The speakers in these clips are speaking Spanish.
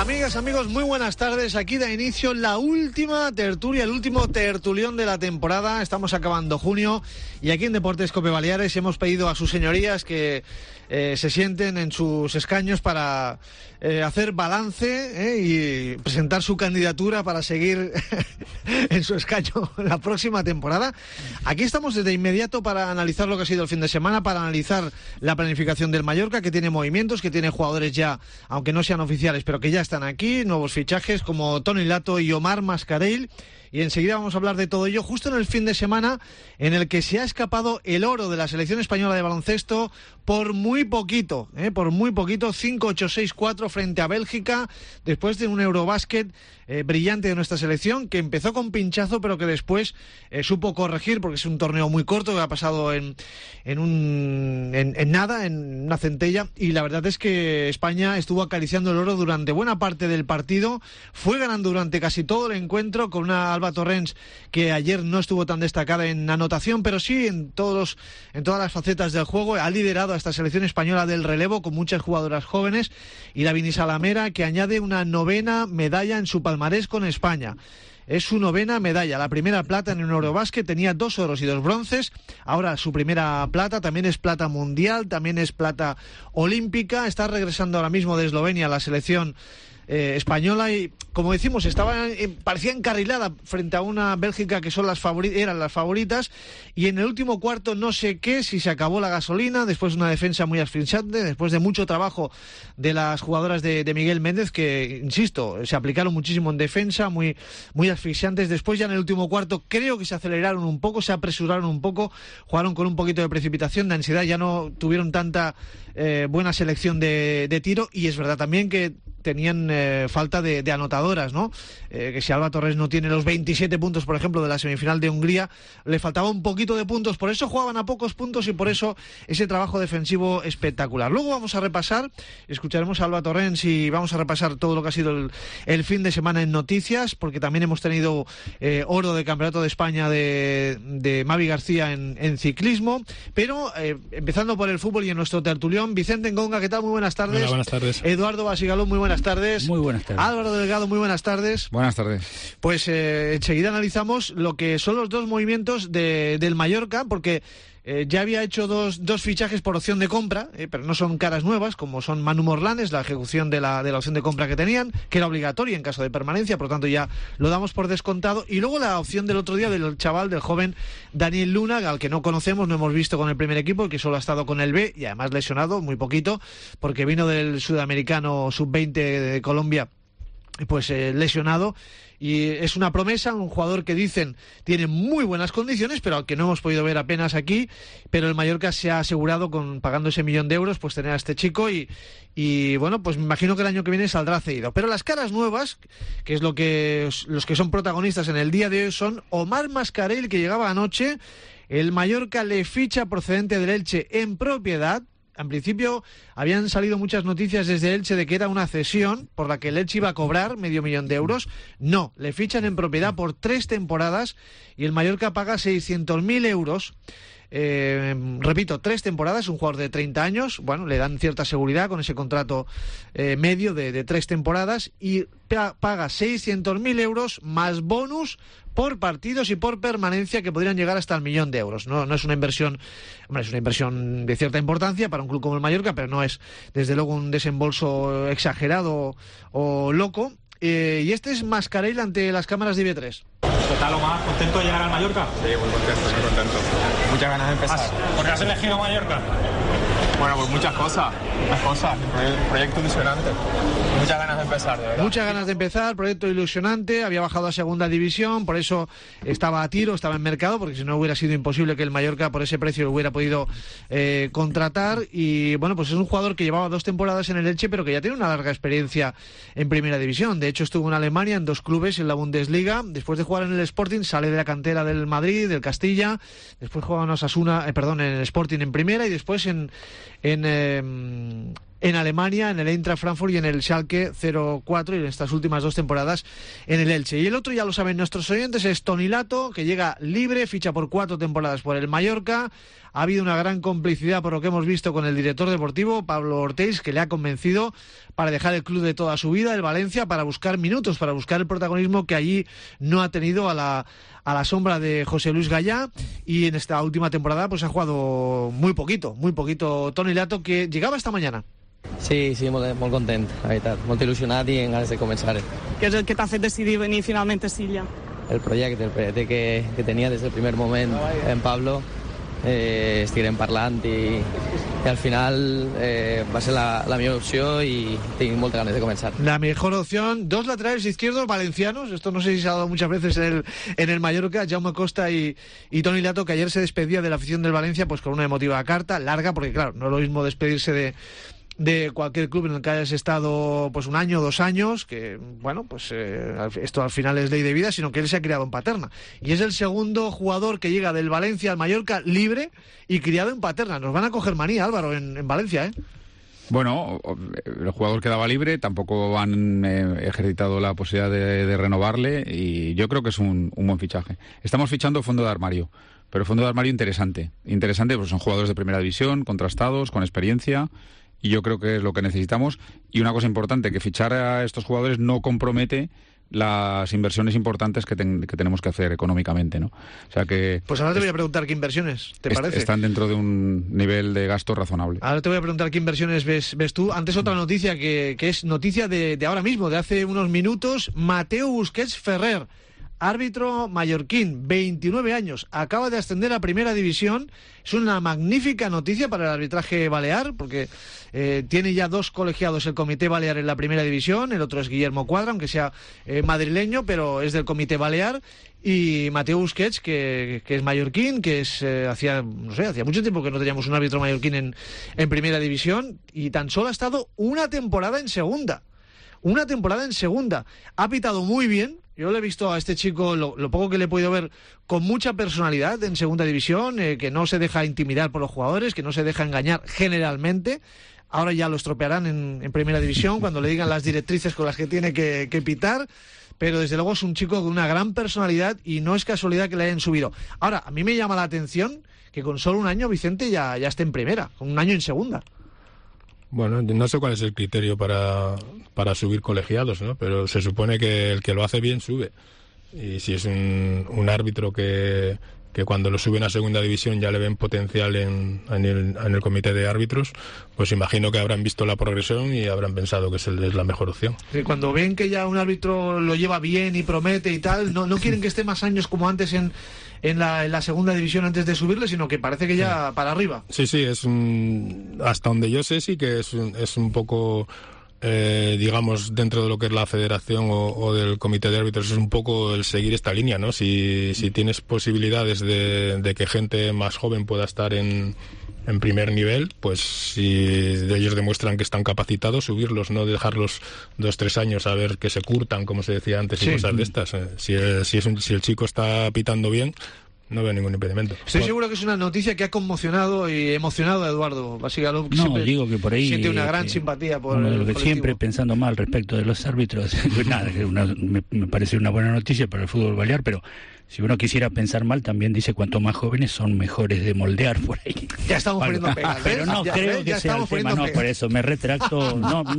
Amigas, amigos, muy buenas tardes. Aquí da inicio la última tertulia, el último tertulión de la temporada. Estamos acabando junio y aquí en Deportes Cope Baleares hemos pedido a sus señorías que se sienten en sus escaños para hacer balance y presentar su candidatura para seguir en su escaño la próxima temporada. Aquí estamos desde inmediato para analizar lo que ha sido el fin de semana, para analizar la planificación del Mallorca, que tiene movimientos, que tiene jugadores ya, aunque no sean oficiales, pero que ya están aquí, nuevos fichajes como Toni Lato y Omar Mascarell. Y enseguida vamos a hablar de todo ello justo en el fin de semana en el que se ha escapado el oro de la selección española de baloncesto por muy poquito, 5-8-6-4 frente a Bélgica, después de un Eurobásquet brillante de nuestra selección, que empezó con pinchazo pero que después supo corregir, porque es un torneo muy corto que ha pasado en una centella, y la verdad es que España estuvo acariciando el oro durante buena parte del partido, fue ganando durante casi todo el encuentro con una Alba Torrens que ayer no estuvo tan destacada en anotación, pero sí en todas las facetas del juego. Ha liderado a esta selección española del relevo con muchas jugadoras jóvenes, y la Salamera, que añade una 9ª medalla en su palmarés con España. Es su 9ª medalla, la primera plata en un Eurobásquet, tenía 2 oros y 2 bronces, ahora su primera plata, también es plata mundial, también es plata olímpica, está regresando ahora mismo de Eslovenia a la selección española y, como decimos, parecía encarrilada frente a una Bélgica que eran las favoritas, y en el último cuarto no sé qué, si se acabó la gasolina, después de una defensa muy asfixiante, después de mucho trabajo de las jugadoras de Miguel Méndez, que, insisto, se aplicaron muchísimo en defensa, muy, muy asfixiantes. Después ya en el último cuarto creo que se aceleraron un poco, se apresuraron un poco, jugaron con un poquito de precipitación, de ansiedad, ya no tuvieron tanta buena selección de tiro, y es verdad también que tenían falta de anotadoras, ¿no? Que si Alba Torres no tiene los 27 puntos, por ejemplo, de la semifinal de Hungría, le faltaba un poquito de puntos, por eso jugaban a pocos puntos y por eso ese trabajo defensivo espectacular. Luego vamos a repasar, escucharemos a Alba Torrens y vamos a repasar todo lo que ha sido el fin de semana en noticias, porque también hemos tenido oro de Campeonato de España de Mavi García en ciclismo, pero empezando por el fútbol y en nuestro tertulión, Vicente Ngonga, ¿qué tal? Muy buenas tardes. Hola, buenas tardes. Eduardo Basigaló, muy buenas tardes. Muy buenas tardes. Álvaro Delgado, muy buenas tardes. Buenas tardes. Pues enseguida analizamos lo que son los dos movimientos del Mallorca, porque ya había hecho dos fichajes por opción de compra, pero no son caras nuevas, como son Manu Morlanes, la ejecución de la opción de compra que tenían, que era obligatoria en caso de permanencia, por lo tanto ya lo damos por descontado, y luego la opción del otro día del joven Daniel Luna, al que no conocemos, no hemos visto con el primer equipo, que solo ha estado con el B, y además lesionado muy poquito, porque vino del sudamericano sub-20 de Colombia, pues lesionado. Y es una promesa, un jugador que dicen tiene muy buenas condiciones, pero al que no hemos podido ver apenas aquí. Pero el Mallorca se ha asegurado, pagando ese 1 millón de euros, pues tener a este chico, y bueno, pues me imagino que el año que viene saldrá cedido. Pero las caras nuevas, que es los que son protagonistas en el día de hoy, son Omar Mascarell, que llegaba anoche. El Mallorca le ficha procedente del Elche en propiedad. En principio habían salido muchas noticias desde Elche de que era una cesión por la que el Elche iba a cobrar 500 000 euros. No, le fichan en propiedad por 3 temporadas y el Mallorca paga 600.000 euros. Repito, 3 temporadas, un jugador de 30 años, bueno, le dan cierta seguridad con ese contrato medio de 3 temporadas, y paga 600.000 euros más bonus por partidos y por permanencia, que podrían llegar hasta el 1 millón de euros. No es una inversión, es una inversión de cierta importancia para un club como el Mallorca, pero no es desde luego un desembolso exagerado o loco. Y este es Mascarell ante las cámaras de IB3. ¿Qué tal, Omar? ¿Contento de llegar al Mallorca? Sí, muy contento. Muchas ganas de empezar. ¿Por qué has elegido Mallorca? Bueno, pues muchas cosas. Proyecto ilusionante. Muchas ganas de empezar, de verdad. Muchas ganas de empezar, proyecto ilusionante. Había bajado a segunda división, por eso estaba a tiro, estaba en mercado, porque si no hubiera sido imposible que el Mallorca por ese precio lo hubiera podido contratar. Y bueno, pues es un jugador que llevaba 2 temporadas en el Elche, pero que ya tiene una larga experiencia en primera división. De hecho, estuvo en Alemania en 2 clubes en la Bundesliga. Después de jugar en el Sporting, sale de la cantera del Madrid, del Castilla. Después juega en Osasuna, en el Sporting en primera, y después en Alemania, en el Eintracht Frankfurt y en el Schalke 04, y en estas últimas 2 temporadas en el Elche. Y el otro, ya lo saben nuestros oyentes, es Toni Lato, que llega libre, ficha por 4 temporadas por el Mallorca. Ha habido una gran complicidad, por lo que hemos visto, con el director deportivo, Pablo Ortiz, que le ha convencido para dejar el club de toda su vida, el Valencia, para buscar minutos, para buscar el protagonismo que allí no ha tenido a la sombra de José Luis Gallá, y en esta última temporada pues ha jugado muy poquito Toni Lato, que llegaba esta mañana. Sí, molt content, la veritat, molt il·lusionat i amb ganes de començar. Què és el que t'ha fet decidir venir finalment a Silla? El projecte que tenia des del primer moment en Pablo, estiguem parlant i al final va ser la meva opció y tengo muchas ganas de comenzar. La mejor opción, dos laterales izquierdos valencianos, esto no sé si se ha dado muchas veces en el Mallorca, Jaume Costa y Toni Lato, que ayer se despedía de la afición del Valencia pues con una emotiva carta larga, porque claro, no es lo mismo despedirse de cualquier club en el que hayas estado pues 1 año, 2 años, que bueno, pues esto al final es ley de vida, sino que él se ha criado en Paterna y es el segundo jugador que llega del Valencia al Mallorca libre y criado en Paterna. Nos van a coger manía, Álvaro, en Valencia, ¿eh? Bueno, el jugador quedaba libre, tampoco han ejercitado la posibilidad de renovarle y yo creo que es un buen fichaje. Estamos fichando fondo de armario, pero fondo de armario interesante, pues son jugadores de primera división, contrastados, con experiencia. Y yo creo que es lo que necesitamos. Y una cosa importante, que fichar a estos jugadores no compromete las inversiones importantes que tenemos que hacer económicamente, ¿no? O sea que... Pues ahora te voy a preguntar qué inversiones, ¿te parece? Están dentro de un nivel de gasto razonable. Ahora te voy a preguntar qué inversiones ves tú. Antes otra noticia que es noticia de ahora mismo, de hace unos minutos. Mateu Busquets Ferrer, árbitro mallorquín, 29 años, acaba de ascender a Primera División. Es una magnífica noticia para el arbitraje balear, porque tiene ya 2 colegiados el Comité Balear en la Primera División. El otro es Guillermo Cuadra, aunque sea madrileño, pero es del Comité Balear. Y Mateu Busquets, que es mallorquín, que es hacía mucho tiempo que no teníamos un árbitro mallorquín en Primera División, y tan solo ha estado una temporada en segunda. Ha pitado muy bien. Yo le he visto a este chico, lo poco que le he podido ver, con mucha personalidad en segunda división, que no se deja intimidar por los jugadores, que no se deja engañar generalmente. Ahora ya lo estropearán en Primera División cuando le digan las directrices con las que tiene que pitar. Pero desde luego es un chico con una gran personalidad y no es casualidad que le hayan subido. Ahora, a mí me llama la atención que con solo 1 año Vicente ya esté en primera, con 1 año en segunda. Bueno, no sé cuál es el criterio para subir colegiados, ¿no? Pero se supone que el que lo hace bien sube. Y si es un árbitro que cuando lo suben a segunda división ya le ven potencial en el comité de árbitros, pues imagino que habrán visto la progresión y habrán pensado que es la mejor opción. Sí, cuando ven que ya un árbitro lo lleva bien y promete y tal, no quieren que esté más años como antes en la segunda división antes de subirle, sino que parece que ya para arriba. Sí, hasta donde yo sé sí que es un poco... digamos, dentro de lo que es la federación o del comité de árbitros, es un poco el seguir esta línea, ¿no? Si tienes posibilidades de que gente más joven pueda estar en primer nivel, pues si ellos demuestran que están capacitados, subirlos, no dejarlos 2-3 años a ver que se curtan, como se decía antes, y cosas de estas. Si el chico está pitando bien, no veo ningún impedimento. Estoy seguro que es una noticia que ha conmocionado y emocionado a Eduardo Basigalov. No, digo que por ahí siente una gran simpatía por el colectivo. Siempre pensando mal respecto de los árbitros. Pues nada, me parece una buena noticia para el fútbol balear, pero si uno quisiera pensar mal, también dice cuanto más jóvenes son mejores de moldear por ahí. Ya estamos poniendo pegas, ¿ves? Pero no creo que sea el tema, no, por eso me retracto,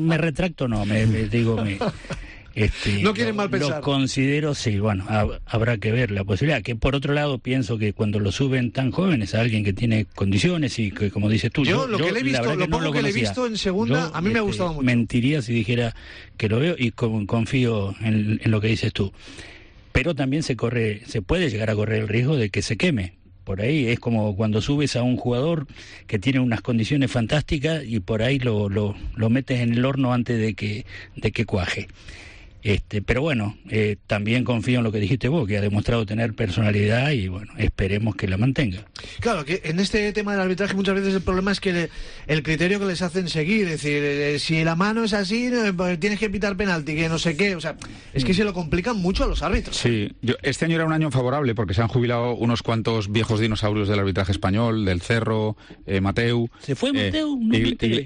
no quieren mal pensar. Lo considero, sí, bueno, habrá que ver la posibilidad. Que por otro lado pienso que cuando lo suben tan jóvenes a alguien que tiene condiciones y que, como dices tú, yo lo que le he visto, lo poco que le he visto en segunda, a mí me ha gustado mucho. Mentiría si dijera que lo veo y confío en lo que dices tú. Pero también se puede llegar a correr el riesgo de que se queme. Por ahí es como cuando subes a un jugador que tiene unas condiciones fantásticas y por ahí lo metes en el horno antes de que cuaje. Pero bueno, también confío en lo que dijiste vos, que ha demostrado tener personalidad y bueno, esperemos que la mantenga. Claro, que en este tema del arbitraje muchas veces el problema es que el criterio que les hacen seguir, es decir, si la mano es así, pues tienes que pitar penalti, que no sé qué, o sea, es que se lo complican mucho a los árbitros. Sí, este año era un año favorable porque se han jubilado unos cuantos viejos dinosaurios del arbitraje español, del Cerro, Mateu. ¿Se fue Mateu?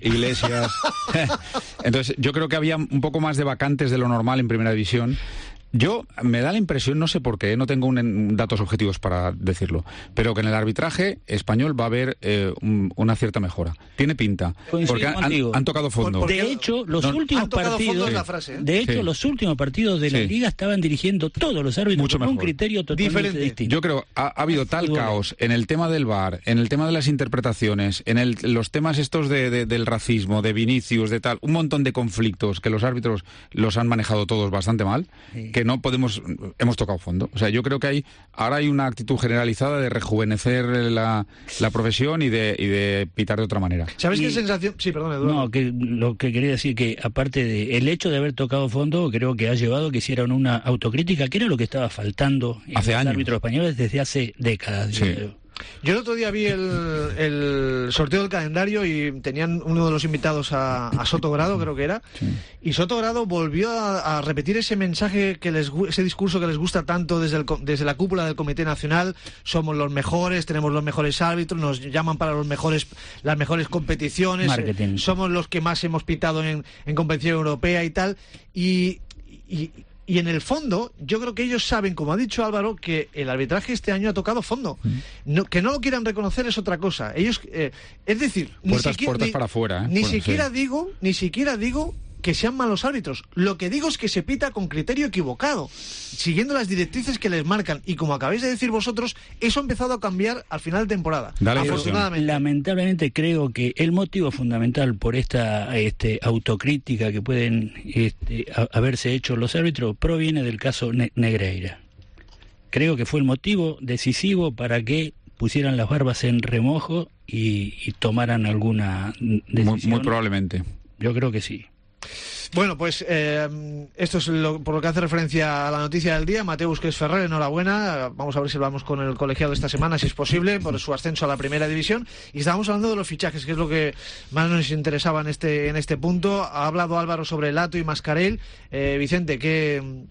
Iglesias. Entonces, yo creo que había un poco más de vacantes de lo normal en Primera División. Yo me da la impresión, no sé por qué, no tengo datos objetivos para decirlo, pero que en el arbitraje español va a haber una cierta mejora. Tiene pinta, porque han tocado fondo. De hecho, los últimos partidos, los últimos partidos de la Liga estaban dirigiendo todos los árbitros con un criterio totalmente distinto. Yo creo ha habido tal caos en el tema del VAR, en el tema de las interpretaciones, en los temas estos del racismo, de Vinicius, de tal, un montón de conflictos que los árbitros los han manejado todos bastante mal, que no podemos, hemos tocado fondo. O sea, yo creo que ahora hay una actitud generalizada de rejuvenecer la profesión y de pitar de otra manera. ¿Sabes qué sensación? Sí, perdón, Eduardo. No, que lo que quería decir que aparte del hecho de haber tocado fondo, creo que ha llevado a que hicieran una autocrítica, que era lo que estaba faltando en los árbitros españoles desde hace décadas. Sí. Yo el otro día vi el sorteo del calendario y tenían uno de los invitados a Soto Grado, creo que era, y Soto Grado volvió a repetir ese mensaje, ese discurso que les gusta tanto desde la cúpula del Comité Nacional: somos los mejores, tenemos los mejores árbitros, nos llaman para las mejores competiciones, somos los que más hemos pitado en competición europea y tal, y en el fondo, yo creo que ellos saben, como ha dicho Álvaro, que el arbitraje este año ha tocado fondo. Que no lo quieran reconocer es otra cosa. Ellos, es decir, puertas para afuera. Ni siquiera digo que sean malos árbitros. Lo que digo es que se pita con criterio equivocado, siguiendo las directrices que les marcan. Y como acabáis de decir vosotros, eso ha empezado a cambiar al final de temporada. Afortunadamente. Lamentablemente creo que el motivo fundamental por esta autocrítica que pueden haberse hecho los árbitros proviene del caso Negreira. Creo que fue el motivo decisivo para que pusieran las barbas en remojo y tomaran alguna decisión. Muy probablemente. Yo creo que sí. Bueno, pues esto es por lo que hace referencia a la noticia del día. Mateu Busquets Ferrer, enhorabuena. Vamos a ver si hablamos con el colegiado esta semana, si es posible, por su ascenso a la primera división. Y estábamos hablando de los fichajes, que es lo que más nos interesaba en este punto. Ha hablado Álvaro sobre Lato y Mascarell. Vicente, ¿qué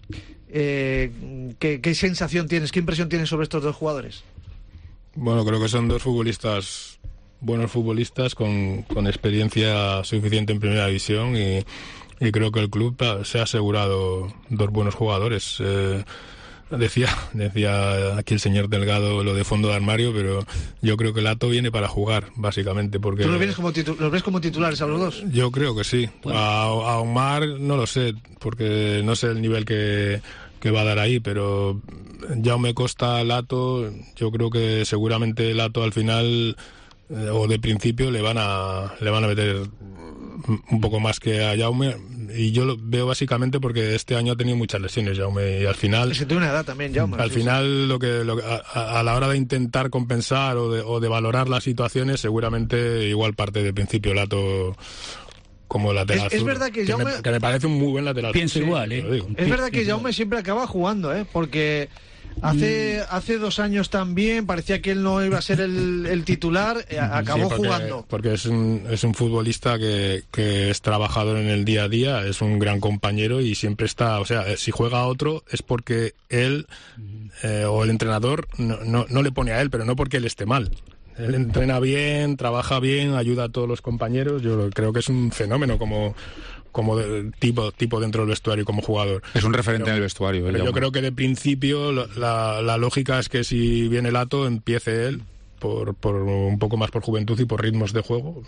sensación tienes, qué impresión tienes sobre estos dos jugadores? Bueno, creo que son dos buenos futbolistas con experiencia suficiente en primera división y creo que el club se ha asegurado dos buenos jugadores. Decía aquí el señor Delgado lo de fondo de armario, pero yo creo que Lato viene para jugar, básicamente. Porque ¿tú los ves como titulares a los dos? Yo creo que sí. Bueno. A Omar no lo sé, porque no sé el nivel que va a dar ahí, pero Jaume Costa, Lato, yo creo que seguramente Lato al final o de principio le van a meter un poco más que a Jaume, y yo lo veo básicamente porque este año ha tenido muchas lesiones Jaume, y al final tiene una edad también Jaume, al final lo que a la hora de intentar compensar o de valorar las situaciones, seguramente igual parte de principio Lato como lateral. Es verdad que Jaume, que me parece un muy buen lateral. Pienso igual, Es verdad que Jaume siempre acaba jugando, porque hace 2 años también parecía que él no iba a ser el titular, acabó jugando. Porque es un futbolista que es trabajador en el día a día, es un gran compañero y siempre está, o sea, si juega a otro es porque él o el entrenador no le pone a él, pero no porque él esté mal. Él entrena bien, trabaja bien, ayuda a todos los compañeros. Yo creo que es un fenómeno como tipo dentro del vestuario como jugador. Es un referente en el vestuario. Pero yo creo que de principio la lógica es que si viene Lato empiece él por un poco más por juventud y por ritmos de juego,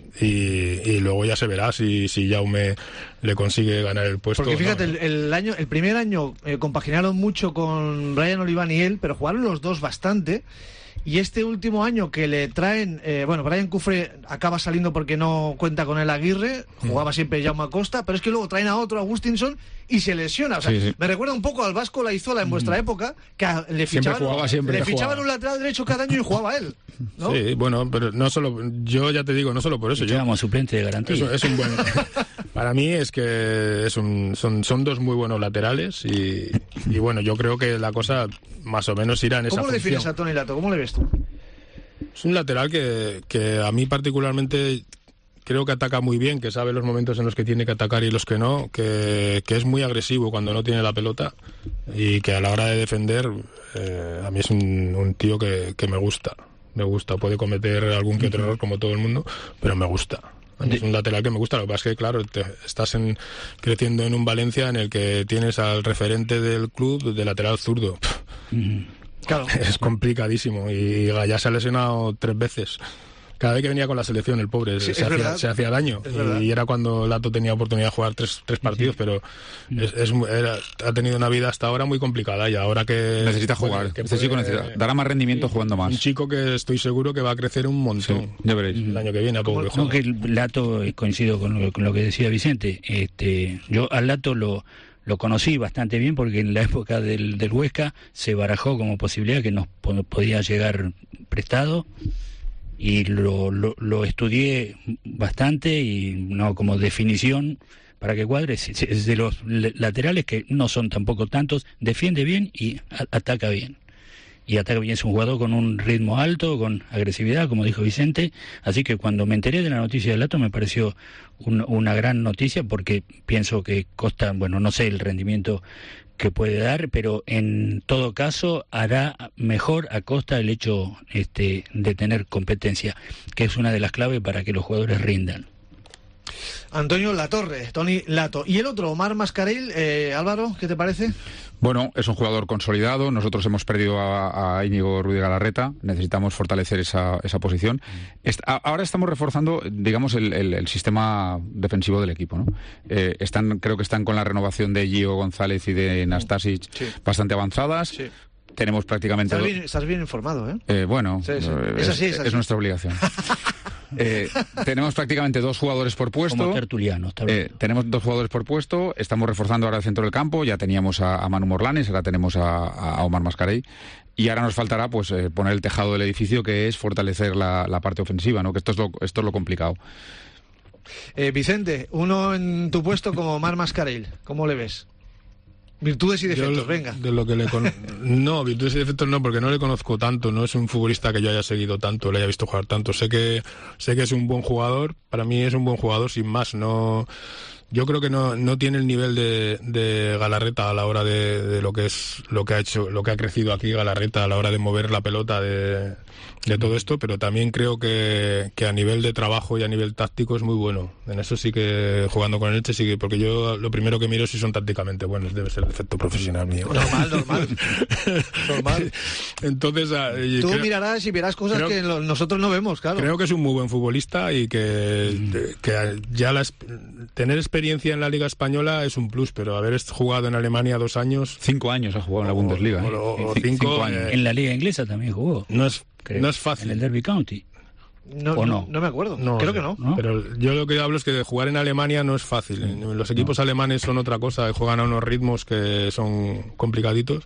y luego ya se verá si Jaume le consigue ganar el puesto. Porque fíjate, el primer año compaginaron mucho con Brian Oliván y él, pero jugaron los dos bastante. Y este último año que le traen, Brian Cufré acaba saliendo porque no cuenta con el Aguirre, jugaba siempre Jaume Acosta, pero es que luego traen a otro, Agustinson, y se lesiona. O sea, sí. Me recuerda un poco al Vasco Laizola en vuestra época, que le fichaban un lateral derecho cada año y jugaba él, ¿no? Sí, bueno, pero no solo, yo ya te digo, no solo por eso. Llevamos suplente de garantía. Es un buen... Para mí es que son dos muy buenos laterales y bueno, yo creo que la cosa más o menos irá en esa función. ¿Cómo le defines a Toni Lato? ¿Cómo le ves tú? Es un lateral que a mí particularmente creo que ataca muy bien, que sabe los momentos en los que tiene que atacar y los que no, que es muy agresivo cuando no tiene la pelota y que a la hora de defender a mí es un tío que me gusta. Puede cometer algún que otro error como todo el mundo, pero me gusta. Es un lateral que me gusta. Lo que pasa es que, claro, estás creciendo en un Valencia en el que tienes al referente del club de lateral zurdo. Claro. Es complicadísimo y ya se ha lesionado 3 veces. Cada vez que venía con la selección, el pobre, sí, se hacía daño. Y era cuando Lato tenía oportunidad de jugar tres partidos, pero ha tenido una vida hasta ahora muy complicada y ahora que... Necesita jugar. Este chico dará más rendimiento jugando más. Un chico que estoy seguro que va a crecer un montón. Sí, ya veréis. El año que viene, a poco que juegue. No, que el Lato, coincido con lo que decía Vicente. Yo al Lato lo conocí bastante bien porque en la época del Huesca se barajó como posibilidad que nos podía llegar prestado. Y lo estudié bastante y no como definición para que cuadre. Es de los laterales que no son tampoco tantos, defiende bien y ataca bien. Y ataca bien, es un jugador con un ritmo alto, con agresividad, como dijo Vicente. Así que cuando me enteré de la noticia del Lato me pareció una gran noticia porque pienso que Costa, bueno, no sé el rendimiento que puede dar, pero en todo caso hará mejor a Costa el hecho de tener competencia, que es una de las claves para que los jugadores rindan. Antonio Latorre, Toni Lato. Y el otro, Omar Mascarell, Álvaro, ¿qué te parece? Bueno, es un jugador consolidado. Nosotros hemos perdido a Íñigo Ruiz de Galarreta. Necesitamos fortalecer esa posición. Ahora estamos reforzando, digamos, el sistema defensivo del equipo, ¿no? Creo que están con la renovación de Gio González y de Nastasic bastante avanzadas. Sí. Tenemos prácticamente... Estás bien informado, ¿eh? Bueno, sí. Es así. Es nuestra obligación. Tenemos prácticamente 2 jugadores por puesto. Como tertulianos, tenemos 2 jugadores por puesto. Estamos reforzando ahora el centro del campo. Ya teníamos a Manu Morlanes, ahora tenemos a Omar Mascarell. Y ahora nos faltará pues poner el tejado del edificio, que es fortalecer la parte ofensiva, ¿no? Que esto es lo complicado. Vicente, uno en tu puesto como Omar Mascarell, ¿cómo le ves? Virtudes y defectos, venga. De lo que no, virtudes y defectos no, porque no le conozco tanto, no es un futbolista que yo haya seguido tanto, le haya visto jugar tanto. Sé que es un buen jugador, para mí es un buen jugador sin más. No, yo creo que no tiene el nivel de Galarreta a la hora de lo que ha crecido aquí Galarreta a la hora de mover la pelota de todo esto, pero también creo que a nivel de trabajo y a nivel táctico es muy bueno. En eso sí que, jugando con el Elche, sí que, porque yo lo primero que miro si son tácticamente buenos, debe ser el defecto profesional mío. Normal. Entonces, tú mirarás y verás cosas que nosotros no vemos, claro. Creo que es un muy buen futbolista y que ya tener experiencia en la Liga Española es un plus, pero haber jugado en Alemania 2 años... 5 años ha jugado en la Bundesliga. O 5 años. En la Liga Inglesa también jugó. No es fácil. En el Derby County. No me acuerdo. Creo que no. Pero yo lo que hablo es que jugar en Alemania no es fácil. Los equipos alemanes son otra cosa, juegan a unos ritmos que son complicaditos.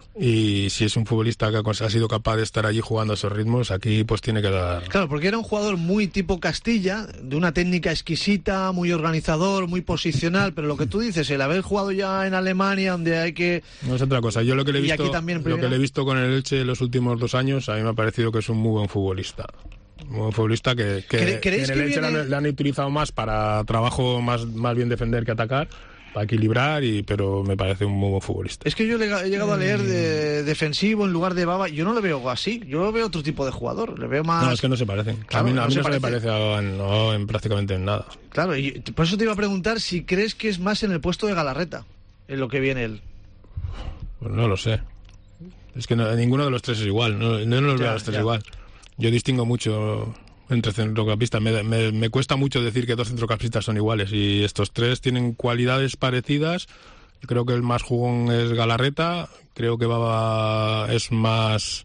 Y si es un futbolista que ha sido capaz de estar allí jugando a esos ritmos, aquí pues tiene que dar... Claro, porque era un jugador muy tipo Castilla, de una técnica exquisita, muy organizador, muy posicional, pero lo que tú dices, el haber jugado ya en Alemania, donde hay que... No es otra cosa. Yo lo que le he visto con el Elche los últimos 2 años, a mí me ha parecido que es un muy buen futbolista. Un buen futbolista que en el Elche le han utilizado más para trabajo más bien defender que atacar, para equilibrar, pero me parece un muy buen futbolista. Es que yo he llegado a leer de defensivo en lugar de Baba. Yo no le veo así, yo lo veo otro tipo de jugador, le veo más... No, es que no se parecen. Claro, a mí no se me parece en prácticamente en nada. Claro, y por eso te iba a preguntar si crees que es más en el puesto de Galarreta, en lo que viene él. Pues no lo sé. Es que ninguno de los 3 es igual, no los veo a los 3 igual. Yo distingo mucho entre centrocampistas. Me cuesta mucho decir que 2 centrocampistas son iguales, y estos 3 tienen cualidades parecidas. Creo que el más jugón es Galarreta, creo que Baba es más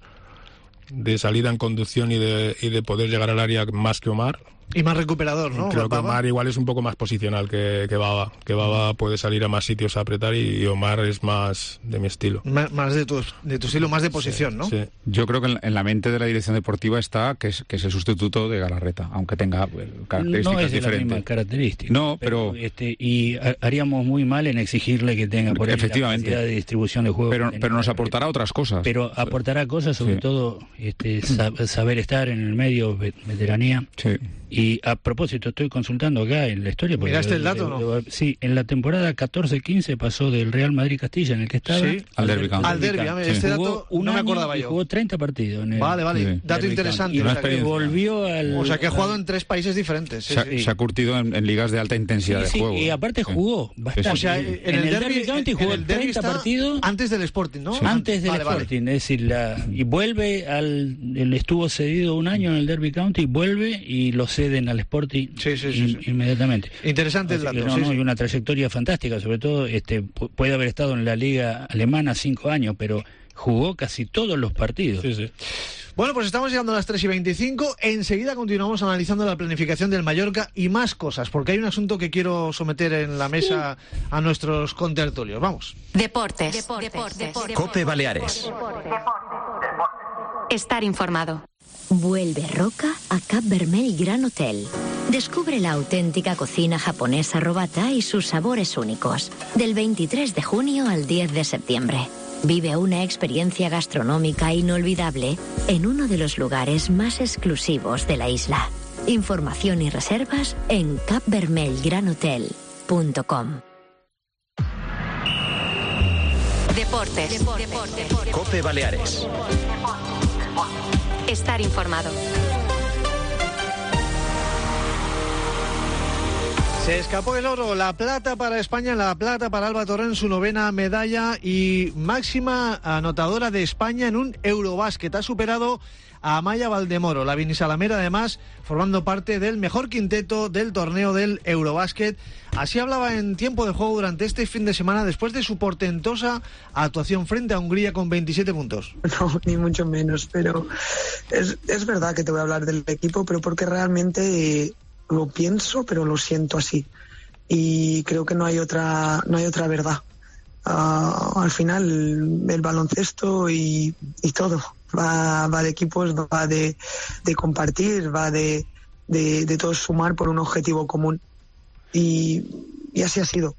de salida en conducción y de poder llegar al área más que Omar. Y más recuperador, ¿no? Creo que Omar igual es un poco más posicional que Baba. Que Baba puede salir a más sitios a apretar y Omar es más de mi estilo. Más de tu estilo, más de posición, ¿no? Sí. Yo creo que en la mente de la dirección deportiva está que es el sustituto de Galarreta, aunque tenga características no es de diferentes. La misma característica. No, pero y haríamos muy mal en exigirle que tenga por ahí la capacidad de distribución de juego. Pero nos aportará otras cosas. Pero aportará cosas, sobre todo saber estar en el medio, veteranía. Sí. Y a propósito, estoy consultando acá en la historia. ¿Miraste el dato o no? Sí, en la temporada 14-15 pasó del Real Madrid-Castilla, en el que estaba, al Derby County. Al Derby, este dato no me acordaba yo. Jugó 30 partidos. Vale, dato interesante. Y volvió al... O sea, que ha jugado en 3 países diferentes. Se ha curtido en ligas de alta intensidad de juego. Y aparte jugó bastante. O sea, en el Derby County jugó 30 partidos. Antes del Sporting, ¿no? Antes del Sporting, es decir, y vuelve él estuvo cedido un año en el Derby County, y vuelve y lo ceden al Sporting inmediatamente. Interesante el dato. Y una trayectoria fantástica, sobre todo puede haber estado en la liga alemana 5 años, pero jugó casi todos los partidos. Bueno, pues estamos llegando a las 3:25. Enseguida continuamos analizando la planificación del Mallorca y más cosas, porque hay un asunto que quiero someter en la mesa a nuestros contertulios. Vamos. Deportes. COPE Baleares. Estar informado. Vuelve Roca a Cap Vermell Gran Hotel. Descubre la auténtica cocina japonesa Robata y sus sabores únicos. Del 23 de junio al 10 de septiembre. Vive una experiencia gastronómica inolvidable en uno de los lugares más exclusivos de la isla. Información y reservas en capvermellgranhotel.com. Deportes. COPE Baleares. Estar informado. Se escapó el oro, la plata para España, la plata para Alba Torrent, su 9ª medalla y máxima anotadora de España en un Eurobásquet. Ha superado a Amaya Valdemoro, la binisalamera, además formando parte del mejor quinteto del torneo del Eurobásquet. Así hablaba en tiempo de juego durante este fin de semana después de su portentosa actuación frente a Hungría con 27 puntos. No, ni mucho menos, pero es verdad que te voy a hablar del equipo, pero porque realmente lo pienso, pero lo siento así. Y creo que no hay otra verdad. Al final, el baloncesto y todo va de equipos, va de compartir, va de todos sumar por un objetivo común. Y así ha sido.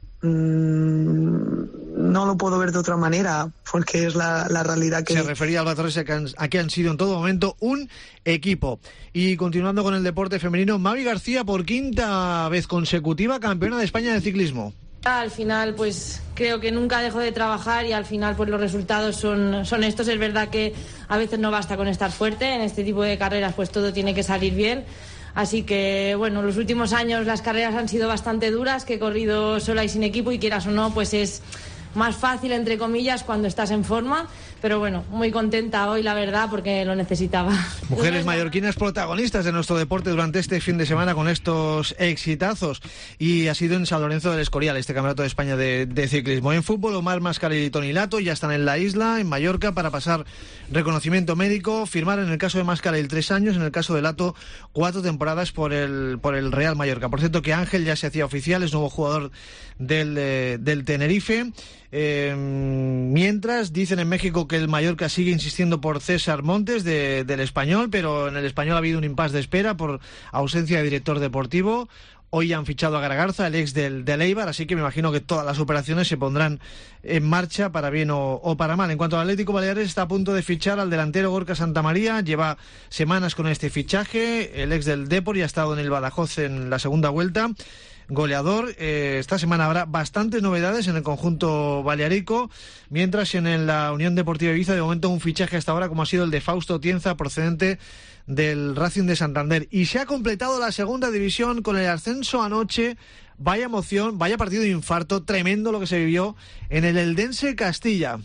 No lo puedo ver de otra manera, porque es la realidad que... Se refería Alba Torres a que han sido en todo momento un equipo. Y continuando con el deporte femenino, Mavi García, por 5ª vez consecutiva, campeona de España de ciclismo. Al final, pues creo que nunca dejo de trabajar y al final pues los resultados son estos. Es verdad que a veces no basta con estar fuerte, en este tipo de carreras pues todo tiene que salir bien. Así que, bueno, los últimos años las carreras han sido bastante duras, que he corrido sola y sin equipo y quieras o no, pues es más fácil, entre comillas, cuando estás en forma. Pero bueno, muy contenta hoy, la verdad, porque lo necesitaba. Mujeres mallorquinas protagonistas de nuestro deporte durante este fin de semana con estos exitazos. Y ha sido en San Lorenzo del Escorial este Campeonato de España de ciclismo. En fútbol, Omar Mascarell y Toni Lato ya están en la isla, en Mallorca, para pasar reconocimiento médico, firmar en el caso de Mascarell 3 años, en el caso de Lato 4 temporadas por el Real Mallorca. Por cierto, que Ángel ya se hacía oficial, es nuevo jugador del Tenerife. Mientras dicen en México que el Mallorca sigue insistiendo por César Montes del Español, pero en el Español ha habido un impasse de espera por ausencia de director deportivo. Hoy han fichado a Garagarza, el ex del Eibar, así que me imagino que todas las operaciones se pondrán en marcha para bien o para mal. En cuanto al Atlético Baleares, está a punto de fichar al delantero Gorka Santamaría, lleva semanas con este fichaje, el ex del Depor, y ha estado en el Badajoz en la segunda vuelta. Goleador. Esta semana habrá bastantes novedades en el conjunto balearico, mientras en la Unión Deportiva Ibiza de momento un fichaje hasta ahora como ha sido el de Fausto Tienza, procedente del Racing de Santander. Y se ha completado la segunda división con el ascenso anoche. Vaya emoción, vaya partido de infarto, tremendo lo que se vivió en el Eldense Castilla.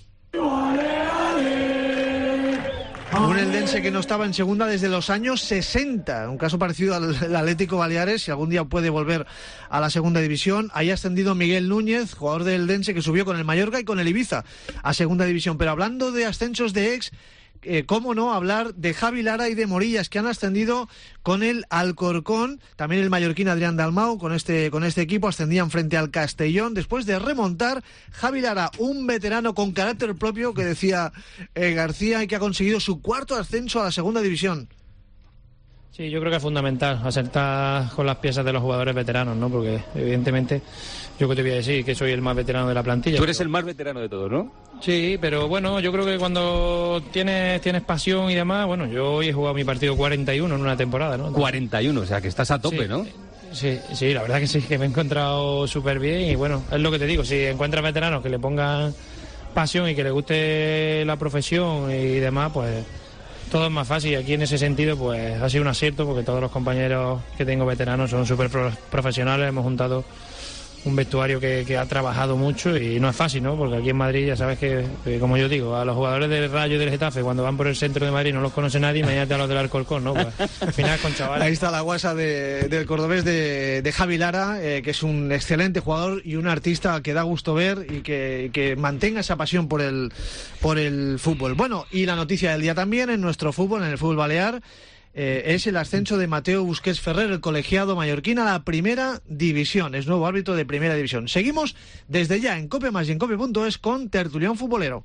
Un Eldense que no estaba en segunda desde los años 60, un caso parecido al Atlético Baleares, si algún día puede volver a la segunda división. Ahí ha ascendido Miguel Núñez, jugador del Eldense, que subió con el Mallorca y con el Ibiza a segunda división. Pero hablando de ascensos de ex, cómo no hablar de Javi Lara y de Morillas, que han ascendido con el Alcorcón. También el mallorquín Adrián Dalmau con este equipo ascendían frente al Castellón después de remontar. Javi Lara, un veterano con carácter propio, que decía García, y que ha conseguido su 4º ascenso a la segunda división. Sí, yo creo que es fundamental acertar con las piezas de los jugadores veteranos, ¿no? Porque evidentemente yo que te voy a decir que soy el más veterano de la plantilla. Tú eres el más veterano de todos, ¿no? Sí, pero bueno, yo creo que cuando tienes pasión y demás, bueno, yo hoy he jugado mi partido 41 en una temporada, ¿no? Entonces, 41, o sea que estás a tope, sí, ¿no? Sí, la verdad que sí, que me he encontrado súper bien y bueno, es lo que te digo, si encuentras veteranos que le pongan pasión y que les guste la profesión y demás, pues todo es más fácil. Aquí en ese sentido pues ha sido un acierto porque todos los compañeros que tengo veteranos son súper profesionales. Hemos juntado un vestuario que ha trabajado mucho y no es fácil, ¿no? Porque aquí en Madrid ya sabes que como yo digo, a los jugadores del Rayo y del Getafe cuando van por el centro de Madrid no los conoce nadie, imagínate a los del Alcorcón, ¿no? Pues, al final con chavales. Ahí está la guasa del cordobés de Javi Lara, que es un excelente jugador y un artista que da gusto ver y que mantenga esa pasión por el fútbol. Bueno, y la noticia del día también en nuestro fútbol, en el fútbol balear, es el ascenso de Mateo Busquets Ferrer, el colegiado mallorquín, a la primera división. Es nuevo árbitro de primera división. Seguimos desde ya en COPE+ y en COPE.es con Tertulión Futbolero.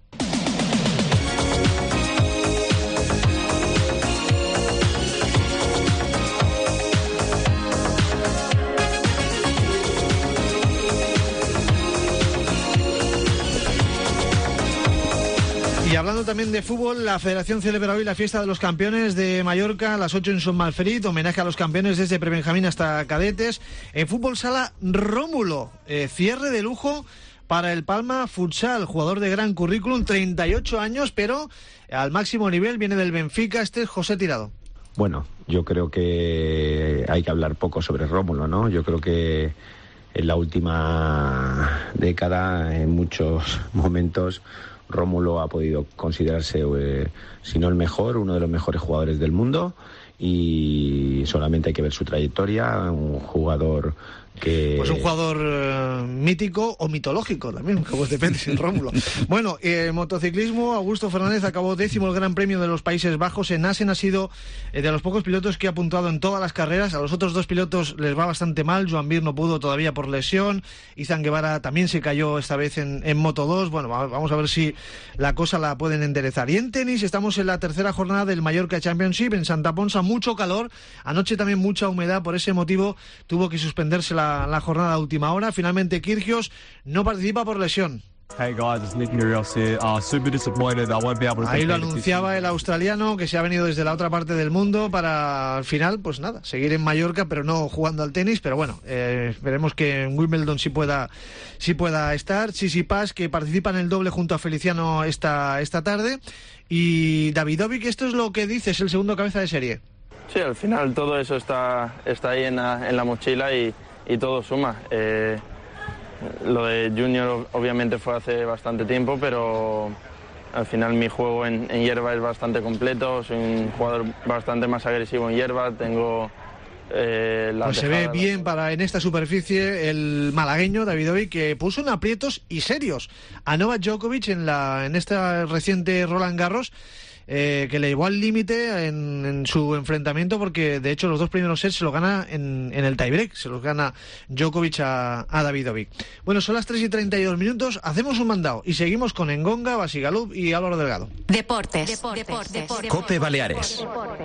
Y hablando también de fútbol, la Federación celebra hoy la fiesta de los campeones de Mallorca a las 8 en Son Malferit, homenaje a los campeones desde prebenjamín hasta cadetes. En fútbol sala, Rómulo, cierre de lujo para el Palma Futsal, jugador de gran currículum, 38 años, pero al máximo nivel, viene del Benfica. Este es José Tirado. Bueno, yo creo que hay que hablar poco sobre Rómulo, ¿no? Yo creo que en la última década, en muchos momentos, Rómulo ha podido considerarse, si no el mejor, uno de los mejores jugadores del mundo, y solamente hay que ver su trayectoria. Un jugador que... Pues un jugador mítico o mitológico también, que pues depende si es Rómulo. Bueno, motociclismo, Augusto Fernández acabó 10º el Gran Premio de los Países Bajos. En Assen ha sido de los pocos pilotos que ha puntuado en todas las carreras. A los otros dos pilotos les va bastante mal. Joan Mir no pudo todavía por lesión. Izan Guevara también se cayó esta vez en Moto2. Bueno, vamos a ver si la cosa la pueden enderezar. Y en tenis estamos en la tercera jornada del Mallorca Championship en Santa Ponsa. Mucho calor, anoche también mucha humedad, por ese motivo tuvo que suspenderse la jornada a última hora. Finalmente Kyrgios no participa por lesión. Hey guys, it's Nick Kyrgios here. Super disappointed. I won't be able to. Ahí lo anunciaba el australiano, que se ha venido desde la otra parte del mundo para al final, pues nada, seguir en Mallorca, pero no jugando al tenis. Pero bueno, esperemos que en Wimbledon sí pueda estar. Tsitsipas, que participa en el doble junto a Feliciano esta tarde. Y Davidovic, esto es lo que dice, es el segundo cabeza de serie. Sí, al final todo eso está ahí en la mochila y todo suma. Lo de Junior obviamente fue hace bastante tiempo, pero al final mi juego en hierba es bastante completo. Soy un jugador bastante más agresivo en hierba. Tengo pues se ve bien en esta superficie el malagueño Davidovic, que puso en aprietos y serios a Novak Djokovic en esta reciente Roland Garros, que le llevó al límite en su enfrentamiento, porque de hecho los dos primeros sets se los gana en el tiebreak, se los gana Djokovic a Davidovic. Bueno, son las 3:32, hacemos un mandado y seguimos con Engonga, Basigalup y Álvaro Delgado. Deportes. COPE Baleares.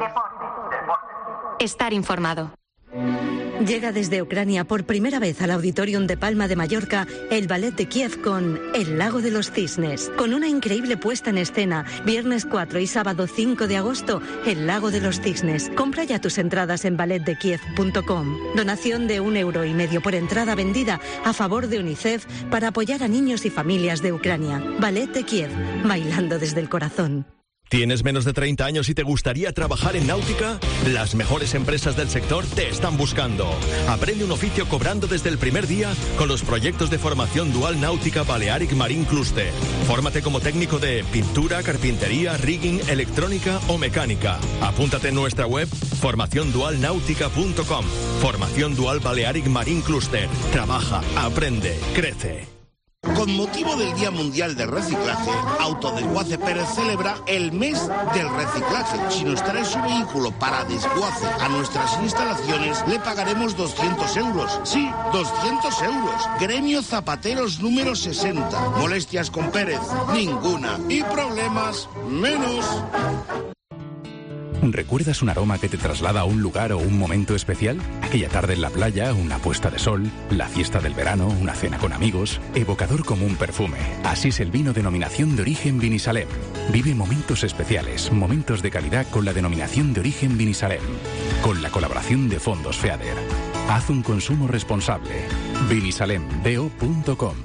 Estar informado. Llega desde Ucrania por primera vez al Auditorium de Palma de Mallorca el Ballet de Kiev con El Lago de los Cisnes, con una increíble puesta en escena. Viernes 4 y sábado 5 de agosto, El Lago de los Cisnes. Compra ya tus entradas en balletdekiev.com. Donación de €1,50 por entrada vendida a favor de UNICEF para apoyar a niños y familias de Ucrania. Ballet de Kiev, bailando desde el corazón. ¿Tienes menos de 30 años y te gustaría trabajar en náutica? Las mejores empresas del sector te están buscando. Aprende un oficio cobrando desde el primer día con los proyectos de formación dual náutica Balearic Marine Cluster. Fórmate como técnico de pintura, carpintería, rigging, electrónica o mecánica. Apúntate en nuestra web formaciondualnautica.com. Formación Dual Balearic Marine Cluster. Trabaja, aprende, crece. Con motivo del Día Mundial del Reciclaje, Autodesguace Pérez celebra el mes del reciclaje. Si nos trae su vehículo para desguace a nuestras instalaciones, le pagaremos 200 euros. Sí, 200 euros. Gremio Zapateros número 60. Molestias con Pérez, ninguna. Y problemas, menos. ¿Recuerdas un aroma que te traslada a un lugar o un momento especial? Aquella tarde en la playa, una puesta de sol, la fiesta del verano, una cena con amigos. Evocador como un perfume. Así es el vino denominación de origen Vinisalem. Vive momentos especiales, momentos de calidad con la denominación de origen Vinisalem. Con la colaboración de Fondos FEADER. Haz un consumo responsable. Vinisalemdeo.com.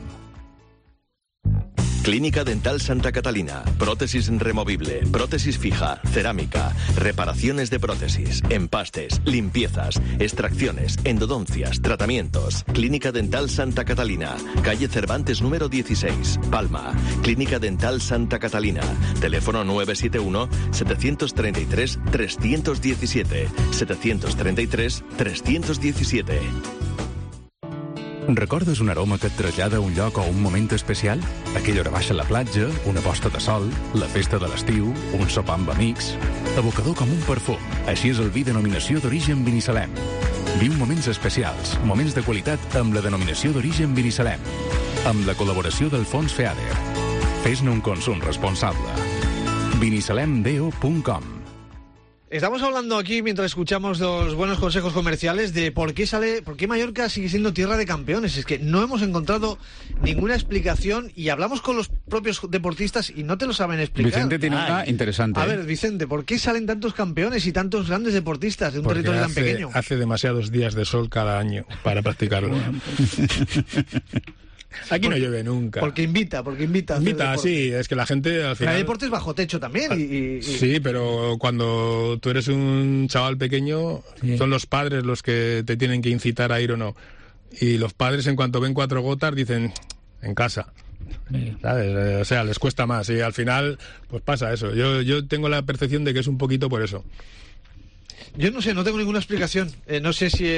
Clínica Dental Santa Catalina. Prótesis removible, prótesis fija, cerámica, reparaciones de prótesis, empastes, limpiezas, extracciones, endodoncias, tratamientos. Clínica Dental Santa Catalina. Calle Cervantes número 16, Palma. Clínica Dental Santa Catalina. Teléfono 971-733-317. 733-317. Recordes un aroma que et trasllada a un lloc o un moment especial? Aquella hora baixa a la platja, una posta de sol, la festa de l'estiu, un sopar amb amics... Evocador com un perfum. Així és el vi denominació d'origen Vinisalem. Viu moments especials, moments de qualitat amb la denominació d'origen Vinisalem. Amb la col·laboració del Fons FEADER. Fes-ne un consum responsable. Vinisalemdeo.com. Estamos hablando aquí, mientras escuchamos los buenos consejos comerciales, de por qué Mallorca sigue siendo tierra de campeones. Es que no hemos encontrado ninguna explicación y hablamos con los propios deportistas y no te lo saben explicar. Vicente tiene una interesante. A ver, Vicente, ¿por qué salen tantos campeones y tantos grandes deportistas de un territorio tan pequeño? Hace demasiados días de sol cada año para practicarlo. Aquí no llueve nunca. Porque invita. Invita, sí, es que la gente al final... Pero hay deportes bajo techo también. Sí, pero cuando tú eres un chaval pequeño, son los padres los que te tienen que incitar a ir o no. Y los padres, en cuanto ven 4 gotas, dicen, en casa. ¿Sabes? O sea, les cuesta más. Y al final, pues pasa eso. Yo tengo la percepción de que es un poquito por eso. Yo no sé, no tengo ninguna explicación. No sé si...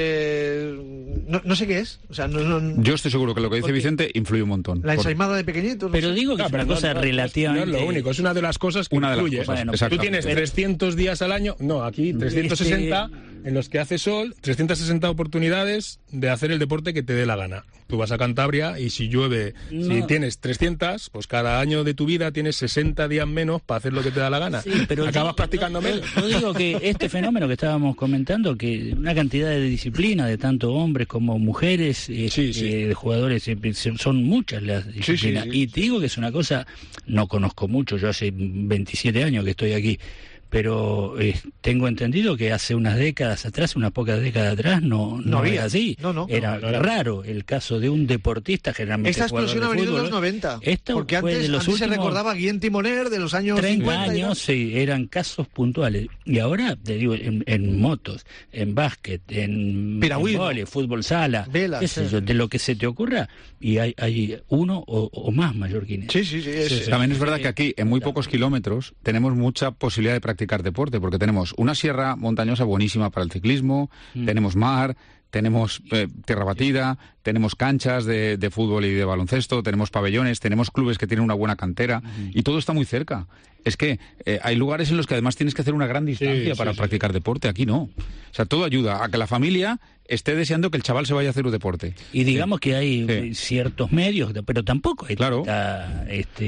No sé qué es. O sea, Yo estoy seguro que lo que dice Vicente influye un montón. La ensaimada de pequeñitos. Pero digo que es una cosa relativamente... No es lo único, es una de las cosas que influye. Bueno, tú tienes 300 días al año, no, aquí 360 en los que hace sol, 360 oportunidades de hacer el deporte que te dé la gana. Tú vas a Cantabria y si llueve, si tienes 300, pues cada año de tu vida tienes 60 días menos para hacer lo que te da la gana. Sí, pero acabas practicando menos. Yo digo que este fenómeno que estábamos comentando, que una cantidad de disciplina de tanto hombres como mujeres, de jugadores, son muchas las disciplinas. Y te digo que es una cosa, no conozco mucho, yo hace 27 años que estoy aquí, pero tengo entendido que hace unas décadas atrás, unas pocas décadas atrás, no había así. Era raro el caso de un deportista, generalmente. Esta explosión ha venido en los 90. Porque antes se recordaba a Guillén Timoner de los años 30 50. años, sí, eran casos puntuales. Y ahora, te digo, en motos, en básquet, en vóley, fútbol sala, velas, qué sé yo, de lo que se te ocurra, y hay uno o más mallorquines. Sí. También es verdad que aquí, en muy pocos kilómetros, tenemos mucha posibilidad de practicar deporte, porque tenemos una sierra montañosa buenísima para el ciclismo, tenemos mar, tenemos tierra batida, tenemos canchas de fútbol y de baloncesto, tenemos pabellones, tenemos clubes que tienen una buena cantera, y todo está muy cerca. Es que hay lugares en los que además tienes que hacer una gran distancia para practicar deporte. Aquí no. O sea, todo ayuda a que la familia esté deseando que el chaval se vaya a hacer un deporte. Y digamos que hay ciertos medios, pero tampoco hay tanta,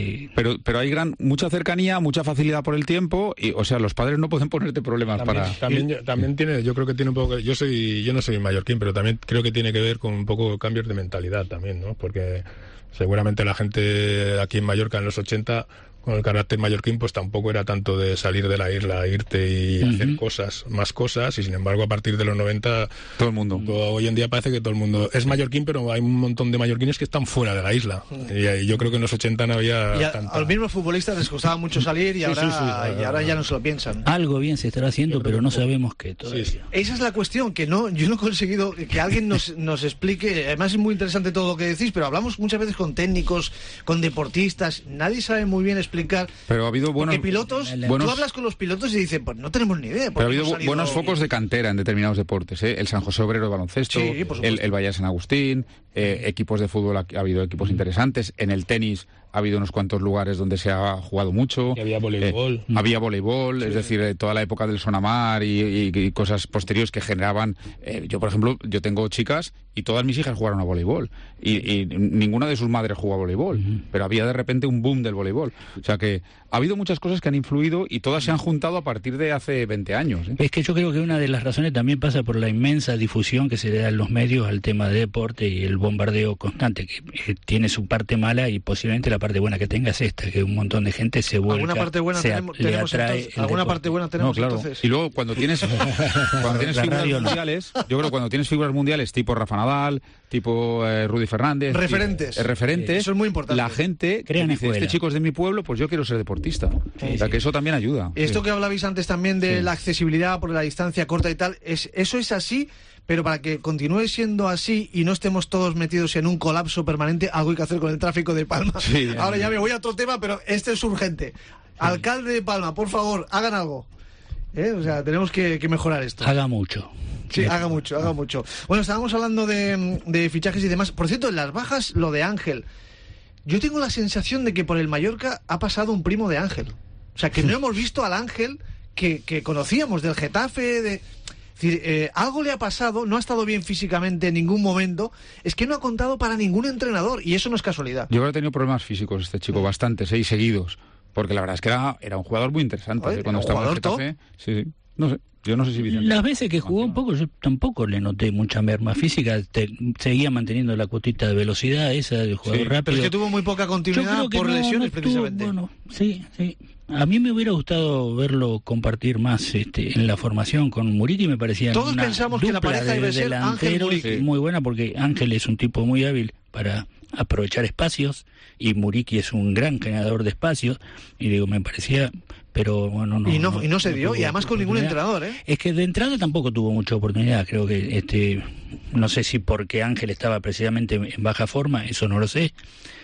Pero hay mucha cercanía, mucha facilidad por el tiempo, y, o sea, los padres no pueden ponerte problemas también tiene, yo creo que tiene un poco... Yo no soy mallorquín, pero también creo que tiene que ver con un poco cambios de mentalidad también, ¿no? Porque seguramente la gente aquí en Mallorca en los 80... con el carácter mallorquín, pues tampoco era tanto de salir de la isla, irte y hacer más cosas, y sin embargo a partir de los 90 todo el mundo, hoy en día parece que todo el mundo es mallorquín, pero hay un montón de mallorquines que están fuera de la isla, y yo creo que en los 80 no había tanta... A los mismos futbolistas les costaba mucho salir y ahora ya no se lo piensan. Algo bien se estará haciendo, pero no sabemos qué todavía. Esa es la cuestión, que yo no he conseguido que alguien nos explique. Además es muy interesante todo lo que decís, pero hablamos muchas veces con técnicos, con deportistas, nadie sabe muy bien explicar. Pero ha habido buenos pilotos. Tú hablas con los pilotos y dicen, pues no tenemos ni idea. Pero ha habido buenos focos de cantera en determinados deportes, ¿eh? El San José Obrero de baloncesto, el Valle de San Agustín, equipos de fútbol ha habido equipos interesantes, en el tenis ha habido unos cuantos lugares donde se ha jugado mucho. Y había voleibol. Había voleibol, sí. Es decir, toda la época del Sonamar y cosas posteriores que generaban... yo, por ejemplo, yo tengo chicas y todas mis hijas jugaron a voleibol. Y ninguna de sus madres jugó a voleibol. Pero había de repente un boom del voleibol. O sea que ha habido muchas cosas que han influido y todas se han juntado a partir de hace 20 años. Es que yo creo que una de las razones también pasa por la inmensa difusión que se le da en los medios al tema de deporte y el bombardeo constante, que tiene su parte mala y posiblemente la parte buena que tenga es esta, que un montón de gente se vuelca. ¿Alguna parte buena tenemos entonces? ¿Alguna parte buena tenemos entonces? Y luego cuando tienes figuras mundiales, yo creo que cuando tienes figuras mundiales tipo Rafa Nadal, tipo Rudy Fernández, referentes, eso es muy importante. La gente dice, este chico es de mi pueblo, pues yo quiero ser deportista. O sea que eso también ayuda. Esto que hablabais antes también de la accesibilidad por la distancia corta y tal, eso es así. Pero para que continúe siendo así y no estemos todos metidos en un colapso permanente, algo hay que hacer con el tráfico de Palma. Sí, ahora ya me voy a otro tema, pero este es urgente. Alcalde de Palma, por favor, hagan algo. O sea, tenemos que mejorar esto. Haga mucho. Sí, haga mucho. Bueno, estábamos hablando de fichajes y demás. Por cierto, en las bajas, lo de Ángel. Yo tengo la sensación de que por el Mallorca ha pasado un primo de Ángel. O sea, que no hemos visto al Ángel que conocíamos del Getafe, Es decir, algo le ha pasado, no ha estado bien físicamente en ningún momento, es que no ha contado para ningún entrenador, y eso no es casualidad. Yo creo que ha tenido problemas físicos este chico, bastantes, y seguidos, porque la verdad es que era un jugador muy interesante. Oye, cuando estaba en el Getafe, sí, no sé. Yo no sé si Vicente... Las veces que jugó un poco, yo tampoco le noté mucha merma física. Seguía manteniendo la cuotita de velocidad esa del jugador rápido. Pero es que tuvo muy poca continuidad por lesiones, precisamente. Bueno, sí. A mí me hubiera gustado verlo compartir más en la formación con Muriqui, me parecía. Todos pensamos que la pareja debe ser Ángel Muriqui. Muy buena, porque Ángel es un tipo muy hábil para aprovechar espacios y Muriqui es un gran generador de espacios. Y digo, me parecía... Pero bueno, no se dio, y además con ningún entrenador, Es que de entrada tampoco tuvo mucha oportunidad. Creo que no sé si porque Ángel estaba precisamente en baja forma, eso no lo sé,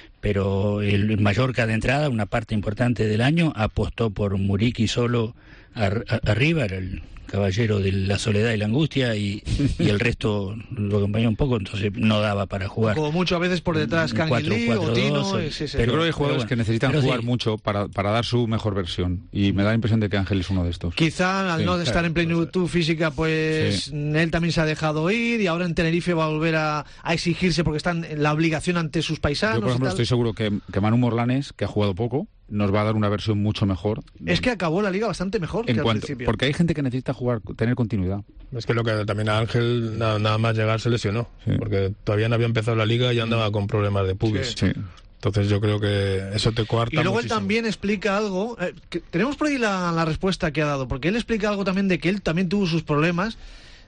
pero el Mallorca de entrada, una parte importante del año, apostó por Muriqui solo arriba, era el caballero de la soledad y la angustia, y el resto lo acompañó un poco, entonces no daba para jugar. Como mucho a veces por detrás Kangin Lee o Tino. Pero creo que hay jugadores que necesitan jugar mucho para dar su mejor versión, y me da la impresión de que Ángel es uno de estos. Quizá al no estar en plenitud física, pues él también se ha dejado ir, y ahora en Tenerife va a volver a exigirse porque está en la obligación ante sus paisanos. Yo, por ejemplo, estoy seguro que Manu Morlanes, que ha jugado poco, nos va a dar una versión mucho mejor. Es que acabó la liga bastante mejor que al principio. Porque hay gente que necesita tener continuidad. Es que lo que también a Ángel, nada más llegar, se lesionó. Porque todavía no había empezado la liga y andaba con problemas de pubis. Sí. Entonces yo creo que eso te coarta Y luego muchísimo. Él también explica algo, tenemos por ahí la respuesta que ha dado, porque él explica algo también de que él también tuvo sus problemas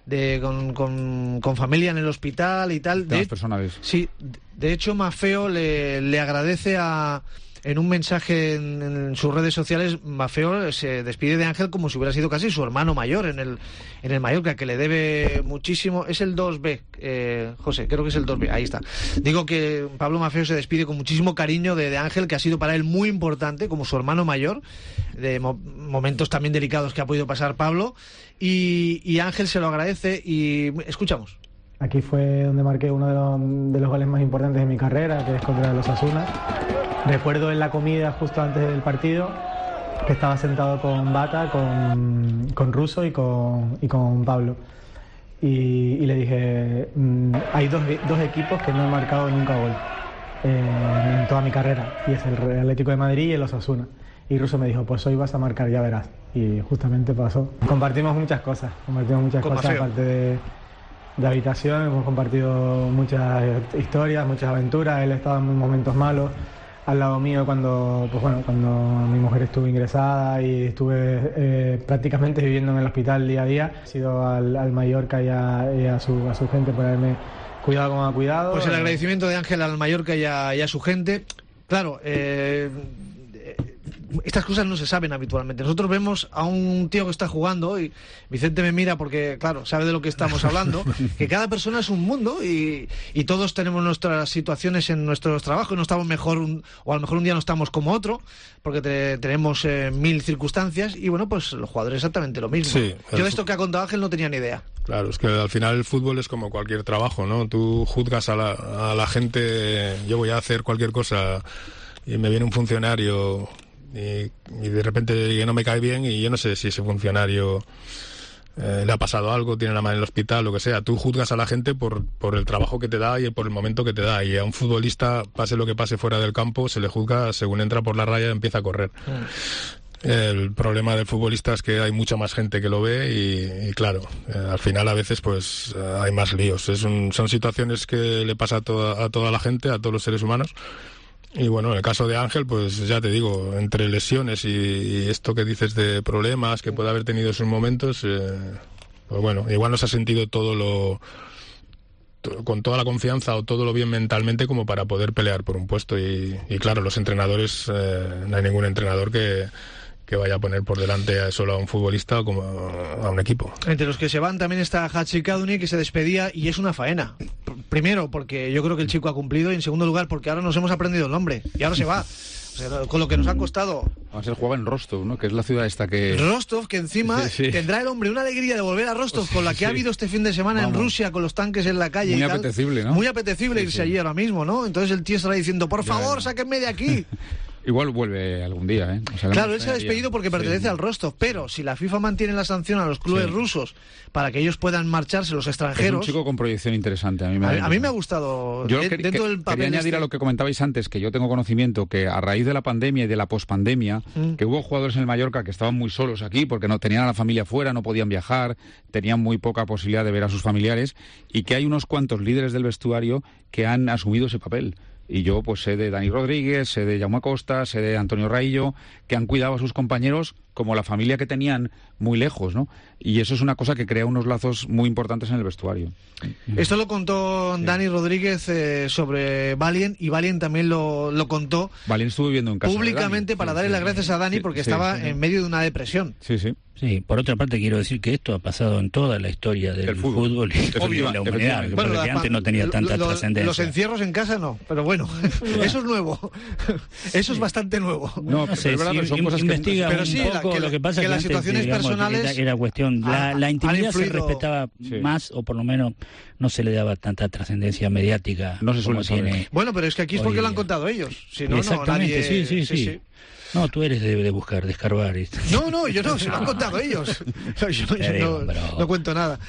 con familia en el hospital y tal. Temas personales. Sí, de hecho Maffeo le agradece en un mensaje en sus redes sociales. Maffeo se despide de Ángel como si hubiera sido casi su hermano mayor en el Mallorca, que le debe muchísimo. Es el 2B, José, creo que es el 2B, ahí está. Digo que Pablo Maffeo se despide con muchísimo cariño de Ángel, que ha sido para él muy importante como su hermano mayor, de momentos también delicados que ha podido pasar Pablo, y Ángel se lo agradece, y escuchamos. Aquí fue donde marqué uno de los goles más importantes de mi carrera, que es contra los Osasuna. Recuerdo en la comida justo antes del partido que estaba sentado con Bata, con Russo y con Pablo. Y le dije, hay dos equipos que no he marcado nunca gol en toda mi carrera, y es el Real Atlético de Madrid y el Osasuna. Y Russo me dijo, pues hoy vas a marcar, ya verás. Y justamente pasó. Compartimos muchas cosas aparte de habitación. Hemos compartido muchas historias, muchas aventuras. Él estaba en momentos malos al lado mío cuando mi mujer estuvo ingresada y estuve prácticamente viviendo en el hospital día a día. He sido al Mallorca y a su gente por haberme cuidado como ha cuidado. Pues el agradecimiento de Ángel al Mallorca y a su gente. Claro, estas cosas no se saben habitualmente. Nosotros vemos a un tío que está jugando y Vicente me mira porque, claro, sabe de lo que estamos hablando, que cada persona es un mundo y todos tenemos nuestras situaciones en nuestros trabajos, no estamos mejor, o a lo mejor un día no estamos como otro, porque tenemos 1000 circunstancias y bueno, pues los jugadores exactamente lo mismo. Sí, yo de esto que ha contado Ángel no tenía ni idea. Claro, es que al final el fútbol es como cualquier trabajo, ¿no? Tú juzgas a la gente, yo voy a hacer cualquier cosa y me viene un funcionario y de repente que no me cae bien y yo no sé si ese funcionario le ha pasado algo, tiene la mano en el hospital, lo que sea. Tú juzgas a la gente por el trabajo que te da y por el momento que te da. Y a un futbolista, pase lo que pase fuera del campo, se le juzga según entra por la raya y empieza a correr. El problema del futbolista es que hay mucha más gente que lo ve y claro, al final a veces pues hay más líos. Son situaciones que le pasa a toda la gente, a todos los seres humanos. Y bueno, en el caso de Ángel, pues ya te digo, entre lesiones y esto que dices de problemas que puede haber tenido en sus momentos, pues bueno, igual no se ha sentido con toda la confianza o todo lo bien mentalmente como para poder pelear por un puesto. Y claro, los entrenadores, no hay ningún entrenador que vaya a poner por delante solo a un futbolista como a un equipo. Entre los que se van también está Hachikaduni, que se despedía y es una faena. Primero, porque yo creo que el chico ha cumplido, y en segundo lugar, porque ahora nos hemos aprendido el nombre y ahora se va. O sea, con lo que nos ha costado. Además, él juega en Rostov, ¿no? Que es la ciudad esta que... Rostov, que encima tendrá el hombre una alegría de volver a Rostov con la que ha habido este fin de semana en Rusia, con los tanques en la calle. Muy apetecible, ¿no? Muy apetecible irse allí ahora mismo, ¿no? Entonces el tío estará diciendo, por favor, sáquenme de aquí. Igual vuelve algún día, ¿eh? O sea, claro, él se ha despedido porque pertenece al Rostov, pero si la FIFA mantiene la sanción a los clubes rusos para que ellos puedan marcharse, los extranjeros... Es un chico con proyección interesante, a mí me ha gustado. Yo dentro del papel quería añadir a lo que comentabais antes, que yo tengo conocimiento que a raíz de la pandemia y de la pospandemia, que hubo jugadores en el Mallorca que estaban muy solos aquí porque no tenían a la familia fuera, no podían viajar, tenían muy poca posibilidad de ver a sus familiares, y que hay unos cuantos líderes del vestuario que han asumido ese papel. Y yo pues sé de Dani Rodríguez, sé de Jaume Costa, sé de Antonio Raillo, que han cuidado a sus compañeros como la familia que tenían muy lejos, ¿no? Y eso es una cosa que crea unos lazos muy importantes en el vestuario. Esto lo contó Dani Rodríguez sobre Valien, y Valien también lo contó. Valien estuvo viviendo en casa públicamente para darle las gracias a Dani porque estaba en medio de una depresión. Sí, por otra parte quiero decir que esto ha pasado en toda la historia del fútbol y de la humanidad, que antes no tenía tanta trascendencia. Los encierros en casa no, pero bueno, eso es nuevo. Eso es bastante nuevo. No sé, son cosas investiga pero sí, un poco lo que pasa que las situaciones personales era cuestión, la intimidad se respetaba más, o por lo menos no se le daba tanta trascendencia mediática. No se suele saber. Bueno, pero es que aquí es porque lo han contado ellos. Si no, exactamente, nadie... sí. No, tú eres de buscar, de escarbar. No, yo no, se lo han contado ellos. Yo no cuento nada.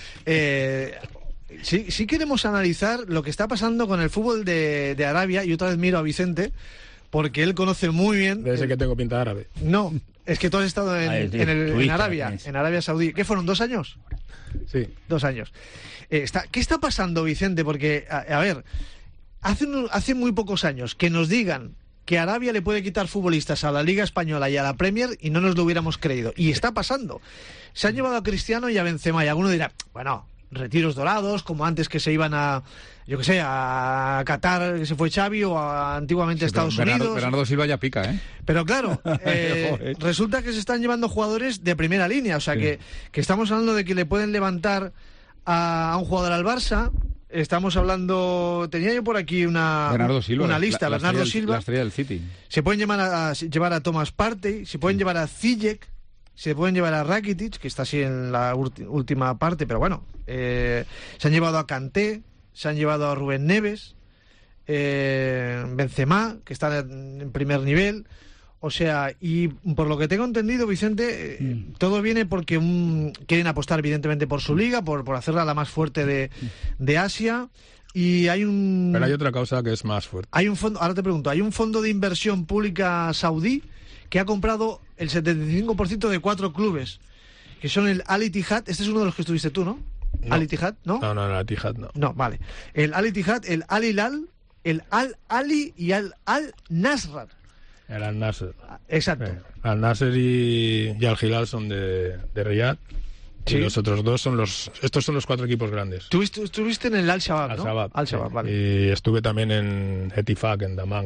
Sí queremos analizar lo que está pasando con el fútbol de Arabia, y otra vez miro a Vicente, porque él conoce muy bien... Debe ser que tengo pinta de árabe. No, es que tú has estado en Arabia, en Arabia Saudí. ¿Qué fueron, 2 años? Sí. 2 años. ¿Qué está pasando, Vicente? Porque, a ver, hace muy pocos años que nos digan que Arabia le puede quitar futbolistas a la Liga Española y a la Premier y no nos lo hubiéramos creído. Y está pasando. Se han llevado a Cristiano y a Benzema, y alguno dirá, bueno, retiros dorados, como antes que se iban a a Qatar, que se fue Xavi, o antiguamente a Estados Unidos. Bernardo Silva ya pica, ¿eh? Pero claro, resulta que se están llevando jugadores de primera línea, o sea que estamos hablando de que le pueden levantar a un jugador al Barça. Estamos hablando, tenía yo por aquí una lista, Bernardo Silva, la estrella del City. Se pueden llevar a Thomas Partey, se pueden llevar a Ziyech, se pueden llevar a Rakitic, que está así en la última parte, pero bueno, se han llevado a Kanté, se han llevado a Rubén Neves, Benzema, que está en primer nivel. O sea, y por lo que tengo entendido, Vicente, todo viene porque quieren apostar evidentemente por su liga, por hacerla la más fuerte de Asia, y Pero hay otra causa que es más fuerte. Hay un fondo, ahora te pregunto, hay un fondo de inversión pública saudí que ha comprado el 75% de 4 clubes, que son el Al Ittihad. Este es uno de los que estuviste tú, ¿no? Al Ittihad, ¿no? No, Al Ittihad no. No, vale. El Al Ittihad, el Al Hilal, el Al Ali y el Al Nasr. El Al Nasr. Exacto. Al Nasr y Al Hilal son de Riyadh. Sí. Y los otros dos estos son los 4 equipos grandes. Estuviste en el Al Shabab, ¿no? Al Shabab, Al Shabab, vale. Y estuve también en Etifaq, en Dammam.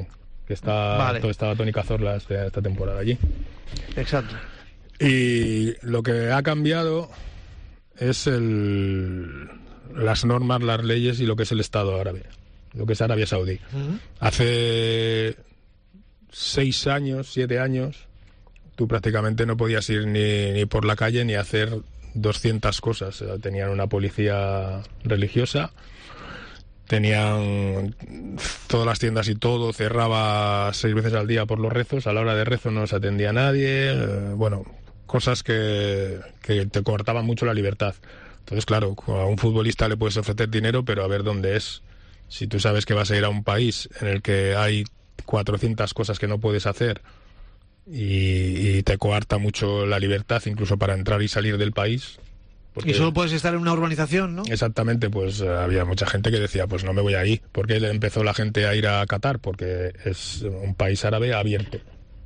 que estaba Toni Cazorla esta temporada allí. Exacto. Y lo que ha cambiado es las normas, las leyes y lo que es el Estado árabe, lo que es Arabia Saudí. Hace 6 años, 7 años, tú prácticamente no podías ir ni por la calle ni hacer 200 cosas. Tenían una policía religiosa, tenían todas las tiendas y todo, cerraba 6 veces al día por los rezos, a la hora de rezo no se atendía a nadie, cosas que te cortaban mucho la libertad. Entonces, claro, a un futbolista le puedes ofrecer dinero, pero a ver dónde es. Si tú sabes que vas a ir a un país en el que hay 400 cosas que no puedes hacer y te coarta mucho la libertad, incluso para entrar y salir del país. Y solo puedes estar en una urbanización, ¿no? Exactamente, pues había mucha gente que decía, pues no me voy ahí. ¿Por qué empezó la gente a ir a Qatar? Porque es un país árabe abierto,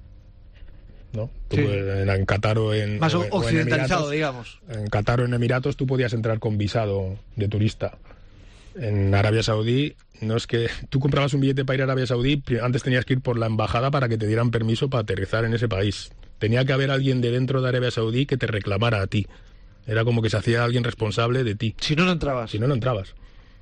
¿no? Sí. En Qatar o en... Más occidentalizado, digamos. En Qatar o en Emiratos tú podías entrar con visado de turista. En Arabia Saudí, no es que... Tú comprabas un billete para ir a Arabia Saudí, antes tenías que ir por la embajada para que te dieran permiso para aterrizar en ese país. Tenía que haber alguien de dentro de Arabia Saudí que te reclamara a ti. Era como que se hacía alguien responsable de ti. Si no, no entrabas. Si no, no entrabas.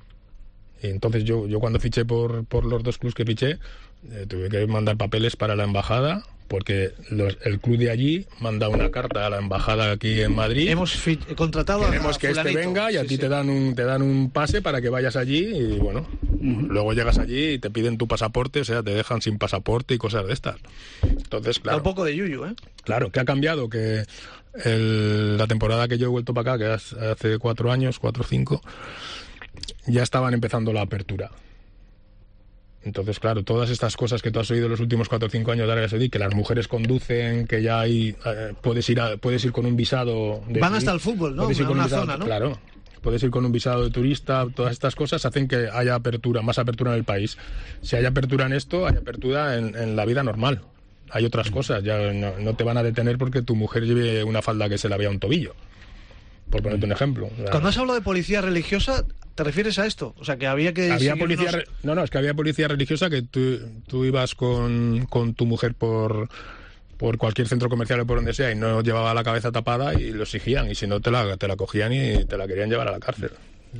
Y entonces yo cuando fiché por los 2 clubs que fiché, tuve que mandar papeles para la embajada, porque el club de allí manda una carta a la embajada aquí en Madrid. Hemos contratado Queremos que fulanito. venga y a ti te dan un pase para que vayas allí y luego llegas allí y te piden tu pasaporte, o sea, te dejan sin pasaporte y cosas de estas. Entonces, claro. Un poco de yuyu, ¿eh? Claro, ¿qué ha cambiado? Que la temporada que yo he vuelto para acá, que hace 4 años, 4 o 5, ya estaban empezando la apertura. Entonces, claro, todas estas cosas que tú has oído los últimos 4 o 5 años de Arabia Saudí, que las mujeres conducen, que ya hay puedes ir con un visado de van hasta el fútbol, ¿no? Puedes ir con una un visado, zona, ¿no? Claro, puedes ir con un visado de turista, todas estas cosas hacen que haya apertura, más apertura en el país. Si hay apertura en esto, hay apertura en la vida normal. Hay otras cosas, ya no te van a detener porque tu mujer lleve una falda que se la vea a un tobillo, por ponerte un ejemplo. Cuando has hablado de policía religiosa, ¿te refieres a esto? O sea, que había que... Había policía es que había policía religiosa que tú ibas con tu mujer por cualquier centro comercial o por donde sea y no llevaba la cabeza tapada y lo exigían, y si no te la cogían y te la querían llevar a la cárcel.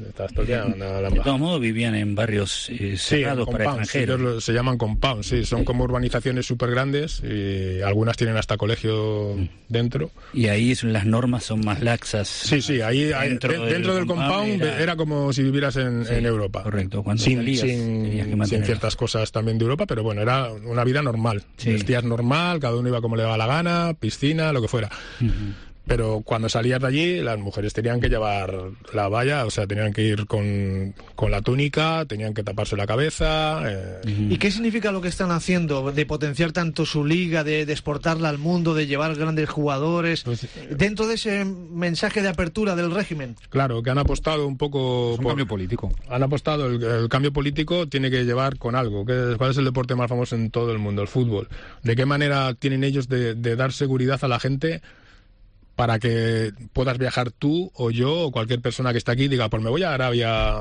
De todos modos vivían en barrios cerrados para extranjeros. Se llaman compounds, sí, son como urbanizaciones súper grandes y algunas tienen hasta colegio dentro. Y ahí las normas son más laxas. Sí, ahí dentro del compound era como si vivieras en Europa. Correcto, cuando sin ciertas cosas también de Europa, pero bueno, era una vida normal. Sí. Vestías normal, cada uno iba como le daba la gana, piscina, lo que fuera. Pero cuando salías de allí, las mujeres tenían que llevar la valla, o sea, tenían que ir con la túnica, tenían que taparse la cabeza. ¿Y qué significa lo que están haciendo? De potenciar tanto su liga, de exportarla al mundo, de llevar grandes jugadores, dentro de ese mensaje de apertura del régimen. Claro, que han apostado un poco... Es un cambio político. Han apostado, el cambio político tiene que llevar con algo. ¿Cuál es el deporte más famoso en todo el mundo? El fútbol. ¿De qué manera tienen ellos de dar seguridad a la gente para que puedas viajar tú o yo o cualquier persona que está aquí y diga, pues me voy a Arabia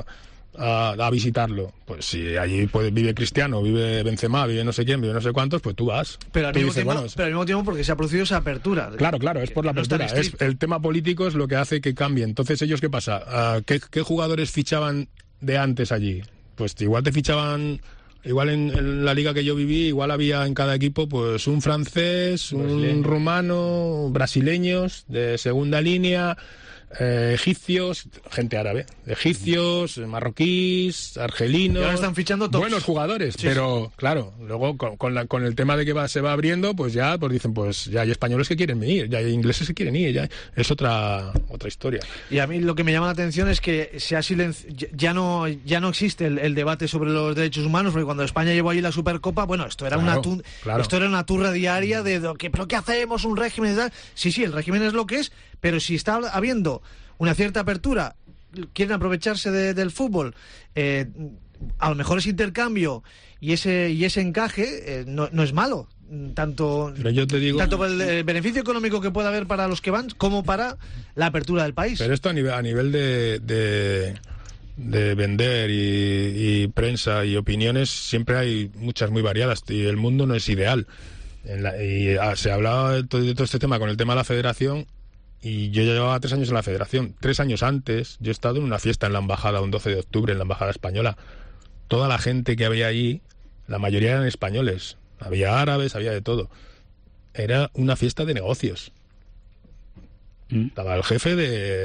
a visitarlo? Pues si allí vive Cristiano, vive Benzema, vive no sé quién, vive no sé cuántos, pues tú vas. Pero al mismo tiempo porque se ha producido esa apertura. Claro, es por la apertura. El tema político es lo que hace que cambie. Entonces, ¿ellos qué pasa? ¿Qué jugadores fichaban de antes allí? Pues igual te fichaban... Igual en la liga que yo viví, igual había en cada equipo pues un francés, un rumano, brasileños de segunda línea, egipcios, gente árabe, egipcios, marroquíes, argelinos. Y ahora están fichando todos. Buenos jugadores, sí, pero claro, luego con el tema de que se va abriendo, pues dicen, pues ya hay españoles que quieren venir, ya hay ingleses que quieren ir, ya es otra historia. Y a mí lo que me llama la atención es que ya no existe el debate sobre los derechos humanos, porque cuando España llevó allí la Supercopa, bueno, esto era esto era una turra diaria ¿pero qué hacemos? ¿Un régimen y tal? Sí, el régimen es lo que es, pero si está habiendo una cierta apertura, quieren aprovecharse del fútbol, a lo mejor ese intercambio y ese encaje no es malo, tanto por el beneficio económico que pueda haber para los que van como para la apertura del país. Pero esto a nivel vender y prensa y opiniones, siempre hay muchas muy variadas y el mundo no es ideal. Se hablaba de todo este tema con el tema de la federación, y yo ya llevaba 3 años en la federación. 3 años antes yo he estado en una fiesta en la embajada un 12 de octubre en la embajada española. Toda la gente que había allí, la mayoría eran españoles, había árabes, había de todo. Era una fiesta de negocios. Estaba el jefe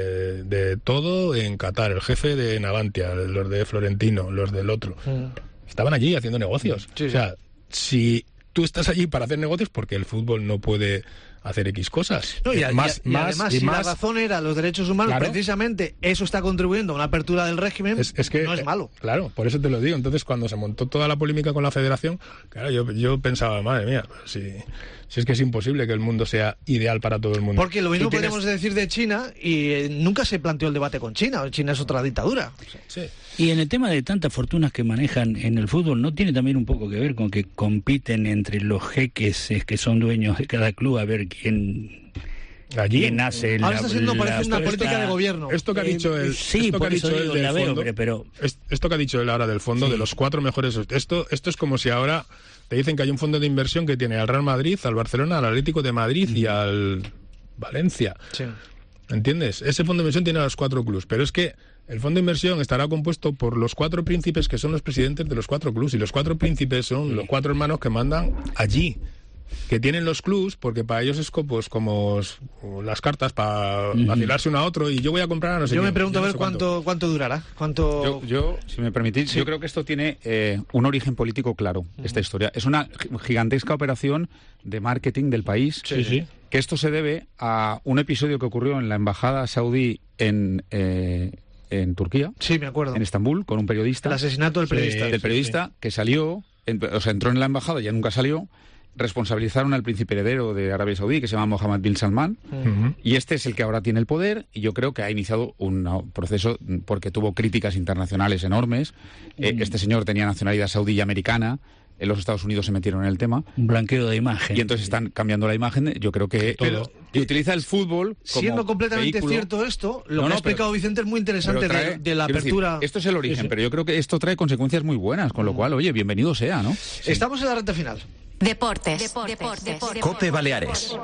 de todo en Qatar, el jefe de Navantia, los de Florentino, los del otro. Estaban allí haciendo negocios. Sí, o sea, si tú estás allí para hacer negocios, porque el fútbol no puede hacer X cosas. No, y además, si la razón era los derechos humanos, claro, precisamente eso está contribuyendo a una apertura del régimen, es que no es malo. Claro, por eso te lo digo. Entonces, cuando se montó toda la polémica con la federación, claro, yo pensaba, madre mía, si es que es imposible que el mundo sea ideal para todo el mundo. Porque lo mismo podemos decir de China, y nunca se planteó el debate con China. China es otra dictadura. Sí. Y en el tema de tantas fortunas que manejan en el fútbol, ¿no tiene también un poco que ver con que compiten entre los jeques que son dueños de cada club a ver quién hace ahora está siendo parece una política de gobierno? Esto que ha dicho él, sí, esto que ha dicho él del fondo, pero esto que ha dicho él ahora del fondo, sí, de los 4 mejores, esto es como si ahora te dicen que hay un fondo de inversión que tiene al Real Madrid, al Barcelona, al Atlético de Madrid y al Valencia. Sí. ¿Entiendes? Ese fondo de inversión tiene a los 4 clubes, pero es que el fondo de inversión estará compuesto por los 4 príncipes que son los presidentes de los 4 clubes, y los 4 príncipes son los 4 hermanos que mandan allí, que tienen los clubs, porque para ellos es como las cartas para vacilarse uno a otro, y yo voy a comprar a no sé Yo quién, me pregunto a ver no sé cuánto durará. Yo, si me permitís, sí, yo creo que esto tiene un origen político claro, esta historia. Es una gigantesca operación de marketing del país, sí. Que esto se debe a un episodio que ocurrió en la embajada saudí en Turquía, sí, me acuerdo, en Estambul, con un periodista. El asesinato del periodista. Del periodista, que salió, entró en la embajada y ya nunca salió. Responsabilizaron al príncipe heredero de Arabia Saudí, que se llama Mohammed bin Salman, y este es el que ahora tiene el poder, y yo creo que ha iniciado un proceso porque tuvo críticas internacionales enormes. Este señor tenía nacionalidad saudí y americana. En los Estados Unidos se metieron en el tema. Un blanqueo de imagen. Y entonces están cambiando la imagen. Yo creo que... Y utiliza el fútbol como siendo completamente vehículo. Cierto esto, lo que ha explicado Vicente es muy interesante de la apertura. Esto es el origen, pero yo creo que esto trae consecuencias muy buenas, con lo cual, oye, bienvenido sea, ¿no? Sí. Estamos en la recta final. Deportes. Cope Baleares.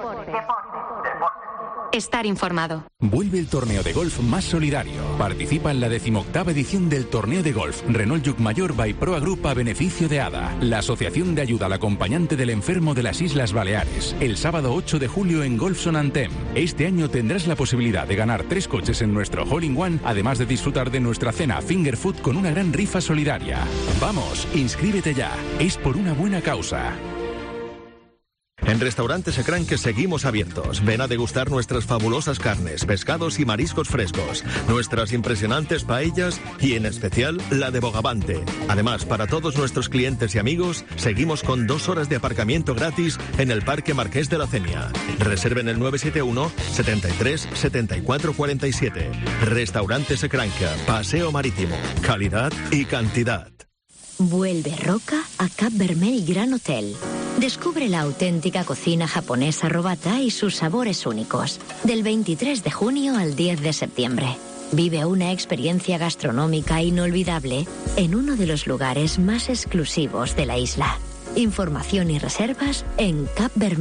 Estar informado. Vuelve el torneo de golf más solidario. Participa en la 18ª edición del torneo de golf Renault Llucmajor by Proa Group a beneficio de ADA, la Asociación de Ayuda al Acompañante del Enfermo de las Islas Baleares, el sábado 8 de julio en Golf Sonantem. Este año tendrás la posibilidad de ganar 3 coches en nuestro Hole-in-One, además de disfrutar de nuestra cena Finger Food con una gran rifa solidaria. Vamos, inscríbete ya. Es por una buena causa. En Restaurantes Ecranque seguimos abiertos. Ven a degustar nuestras fabulosas carnes, pescados y mariscos frescos, nuestras impresionantes paellas y, en especial, la de Bogavante. Además, para todos nuestros clientes y amigos, seguimos con 2 horas de aparcamiento gratis en el Parque Marqués de la Cenia. Reserven el 971 73 74 47. Restaurantes Ecranque, Paseo Marítimo. Calidad y cantidad. Vuelve Roca a Cap Vermell Gran Hotel. Descubre la auténtica cocina japonesa Robata y sus sabores únicos. Del 23 de junio al 10 de septiembre. Vive una experiencia gastronómica inolvidable en uno de los lugares más exclusivos de la isla. Información y reservas en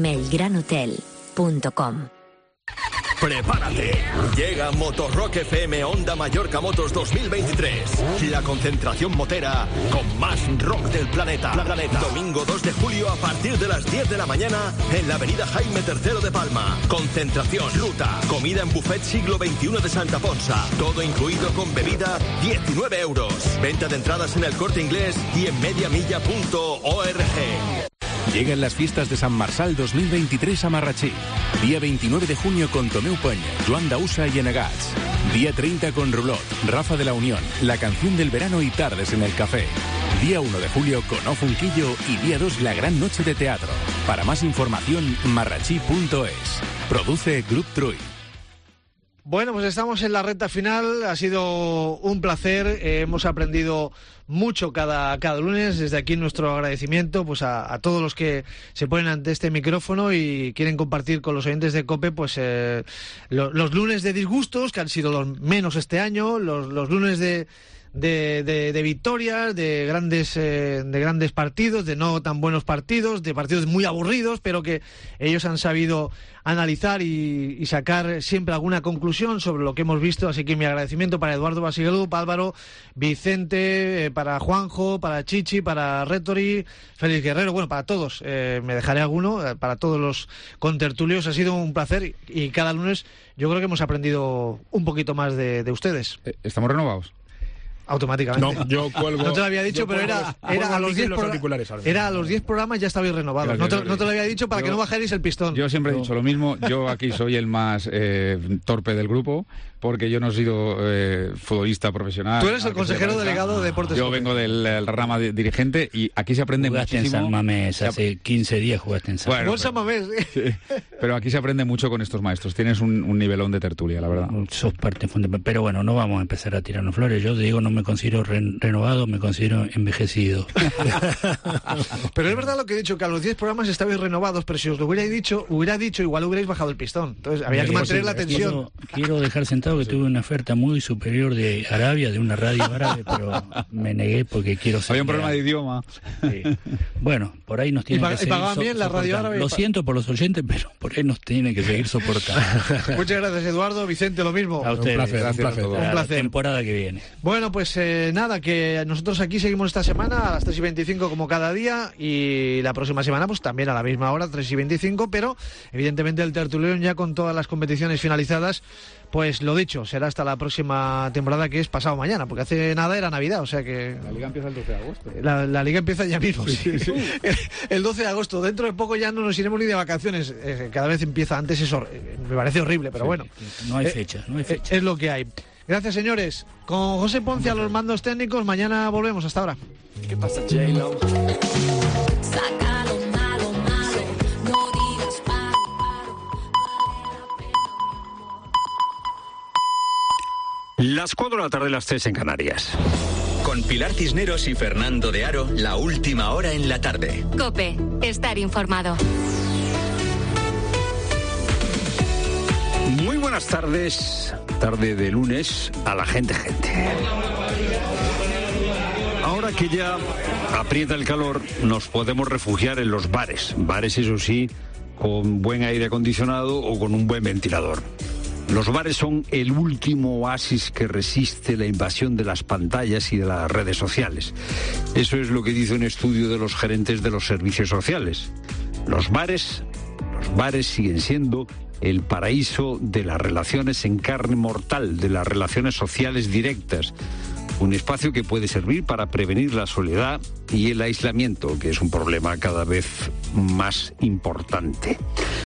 capvermellgranhotel.com. ¡Prepárate! Llega Motorrock FM Onda Mallorca Motos 2023. La concentración motera con más rock del planeta. Domingo 2 de julio a partir de las 10 de la mañana en la avenida Jaime III de Palma. Concentración, ruta, comida en buffet siglo XXI de Santa Ponsa. Todo incluido con bebida, 19 euros. Venta de entradas en El Corte Inglés y en mediamilla.org. Llegan las fiestas de Sant Marçal 2023 a Marratxí. Día 29 de junio con Tomeu Peña, Joan Dausa y Enegats. Día 30 con Rulot, Rafa de la Unión, La Canción del Verano y Tardes en el Café. Día 1 de julio con O Funquillo y día 2 la gran noche de teatro. Para más información, marratxí.es. Produce Grup Trui. Bueno, pues estamos en la recta final, ha sido un placer, hemos aprendido mucho cada lunes, desde aquí nuestro agradecimiento pues a todos los que se ponen ante este micrófono y quieren compartir con los oyentes de COPE pues los lunes de disgustos, que han sido los menos este año, los lunes de de victorias, de grandes partidos, de no tan buenos partidos, de partidos muy aburridos, pero que ellos han sabido analizar y sacar siempre alguna conclusión sobre lo que hemos visto. Así que mi agradecimiento para Eduardo Basigalup, Álvaro, Vicente, para Juanjo, para Chichi, para Rétori, Félix Guerrero, bueno, para todos, me dejaré alguno, para todos los contertulios. Ha sido un placer y cada lunes yo creo que hemos aprendido un poquito más de ustedes. ¿Estamos renovados? Automáticamente. No, yo cuelgo. No te lo había dicho, pero era a los 10 era a los 10 programas ya estabais renovados. Claro, no te lo había dicho para que no bajarais el pistón. Yo siempre he dicho lo mismo. Yo aquí soy el más torpe del grupo, porque yo no he sido futbolista profesional. Tú eres el consejero delegado de Deportes. Yo vengo del rama dirigente y aquí se aprende jugaste muchísimo. En San Mamés, hace 15 días jugaste en San Mamés. Bueno, San Mamés. Sí. Pero aquí se aprende mucho con estos maestros. Tienes un nivelón de tertulia, la verdad. Sos parte fundamental. Pero bueno, no vamos a empezar a tirarnos flores. Yo te digo, no me considero renovado, me considero envejecido. Pero es verdad lo que he dicho, que a los 10 programas estabais renovados, pero si os lo hubiera dicho, igual hubierais bajado el pistón. Entonces había que mantener la tensión. Quiero dejar sentado que tuve una oferta muy superior de Arabia, de una radio árabe, pero me negué porque quiero ser. Había un problema de idioma. Sí. Bueno, por ahí nos tienen que seguir. ¿Y pagaban bien la radio árabe? Lo siento por los oyentes, pero por ahí nos tienen que seguir soportando. Muchas gracias, Eduardo. Vicente, lo mismo. A ustedes. Un placer. Un placer. La temporada que viene. Bueno, pues nada, que nosotros aquí seguimos esta semana a las 3:25 como cada día, y la próxima semana pues también a la misma hora, 3:25, pero evidentemente el tertulión ya con todas las competiciones finalizadas. Pues lo dicho, será hasta la próxima temporada, que es pasado mañana, porque hace nada era Navidad, o sea que... La Liga empieza el 12 de agosto. La Liga empieza ya mismo, sí. El 12 de agosto. Dentro de poco ya no nos iremos ni de vacaciones. Cada vez empieza antes, eso me parece horrible, pero bueno. No hay fecha, no hay fecha. Es lo que hay. Gracias, señores. Con José Ponce a los mandos técnicos, mañana volvemos. Hasta ahora. ¿Qué pasa, J-Lo? Las 4 de la tarde, las 3 en Canarias. Con Pilar Cisneros y Fernando de Aro, la última hora en la tarde. COPE, estar informado. Muy buenas tardes, tarde de lunes, a la gente. Ahora que ya aprieta el calor, nos podemos refugiar en los bares. Bares, eso sí, con buen aire acondicionado o con un buen ventilador. Los bares son el último oasis que resiste la invasión de las pantallas y de las redes sociales. Eso es lo que dice un estudio de los gerentes de los servicios sociales. Los bares siguen siendo el paraíso de las relaciones en carne mortal, de las relaciones sociales directas. Un espacio que puede servir para prevenir la soledad y el aislamiento, que es un problema cada vez más importante.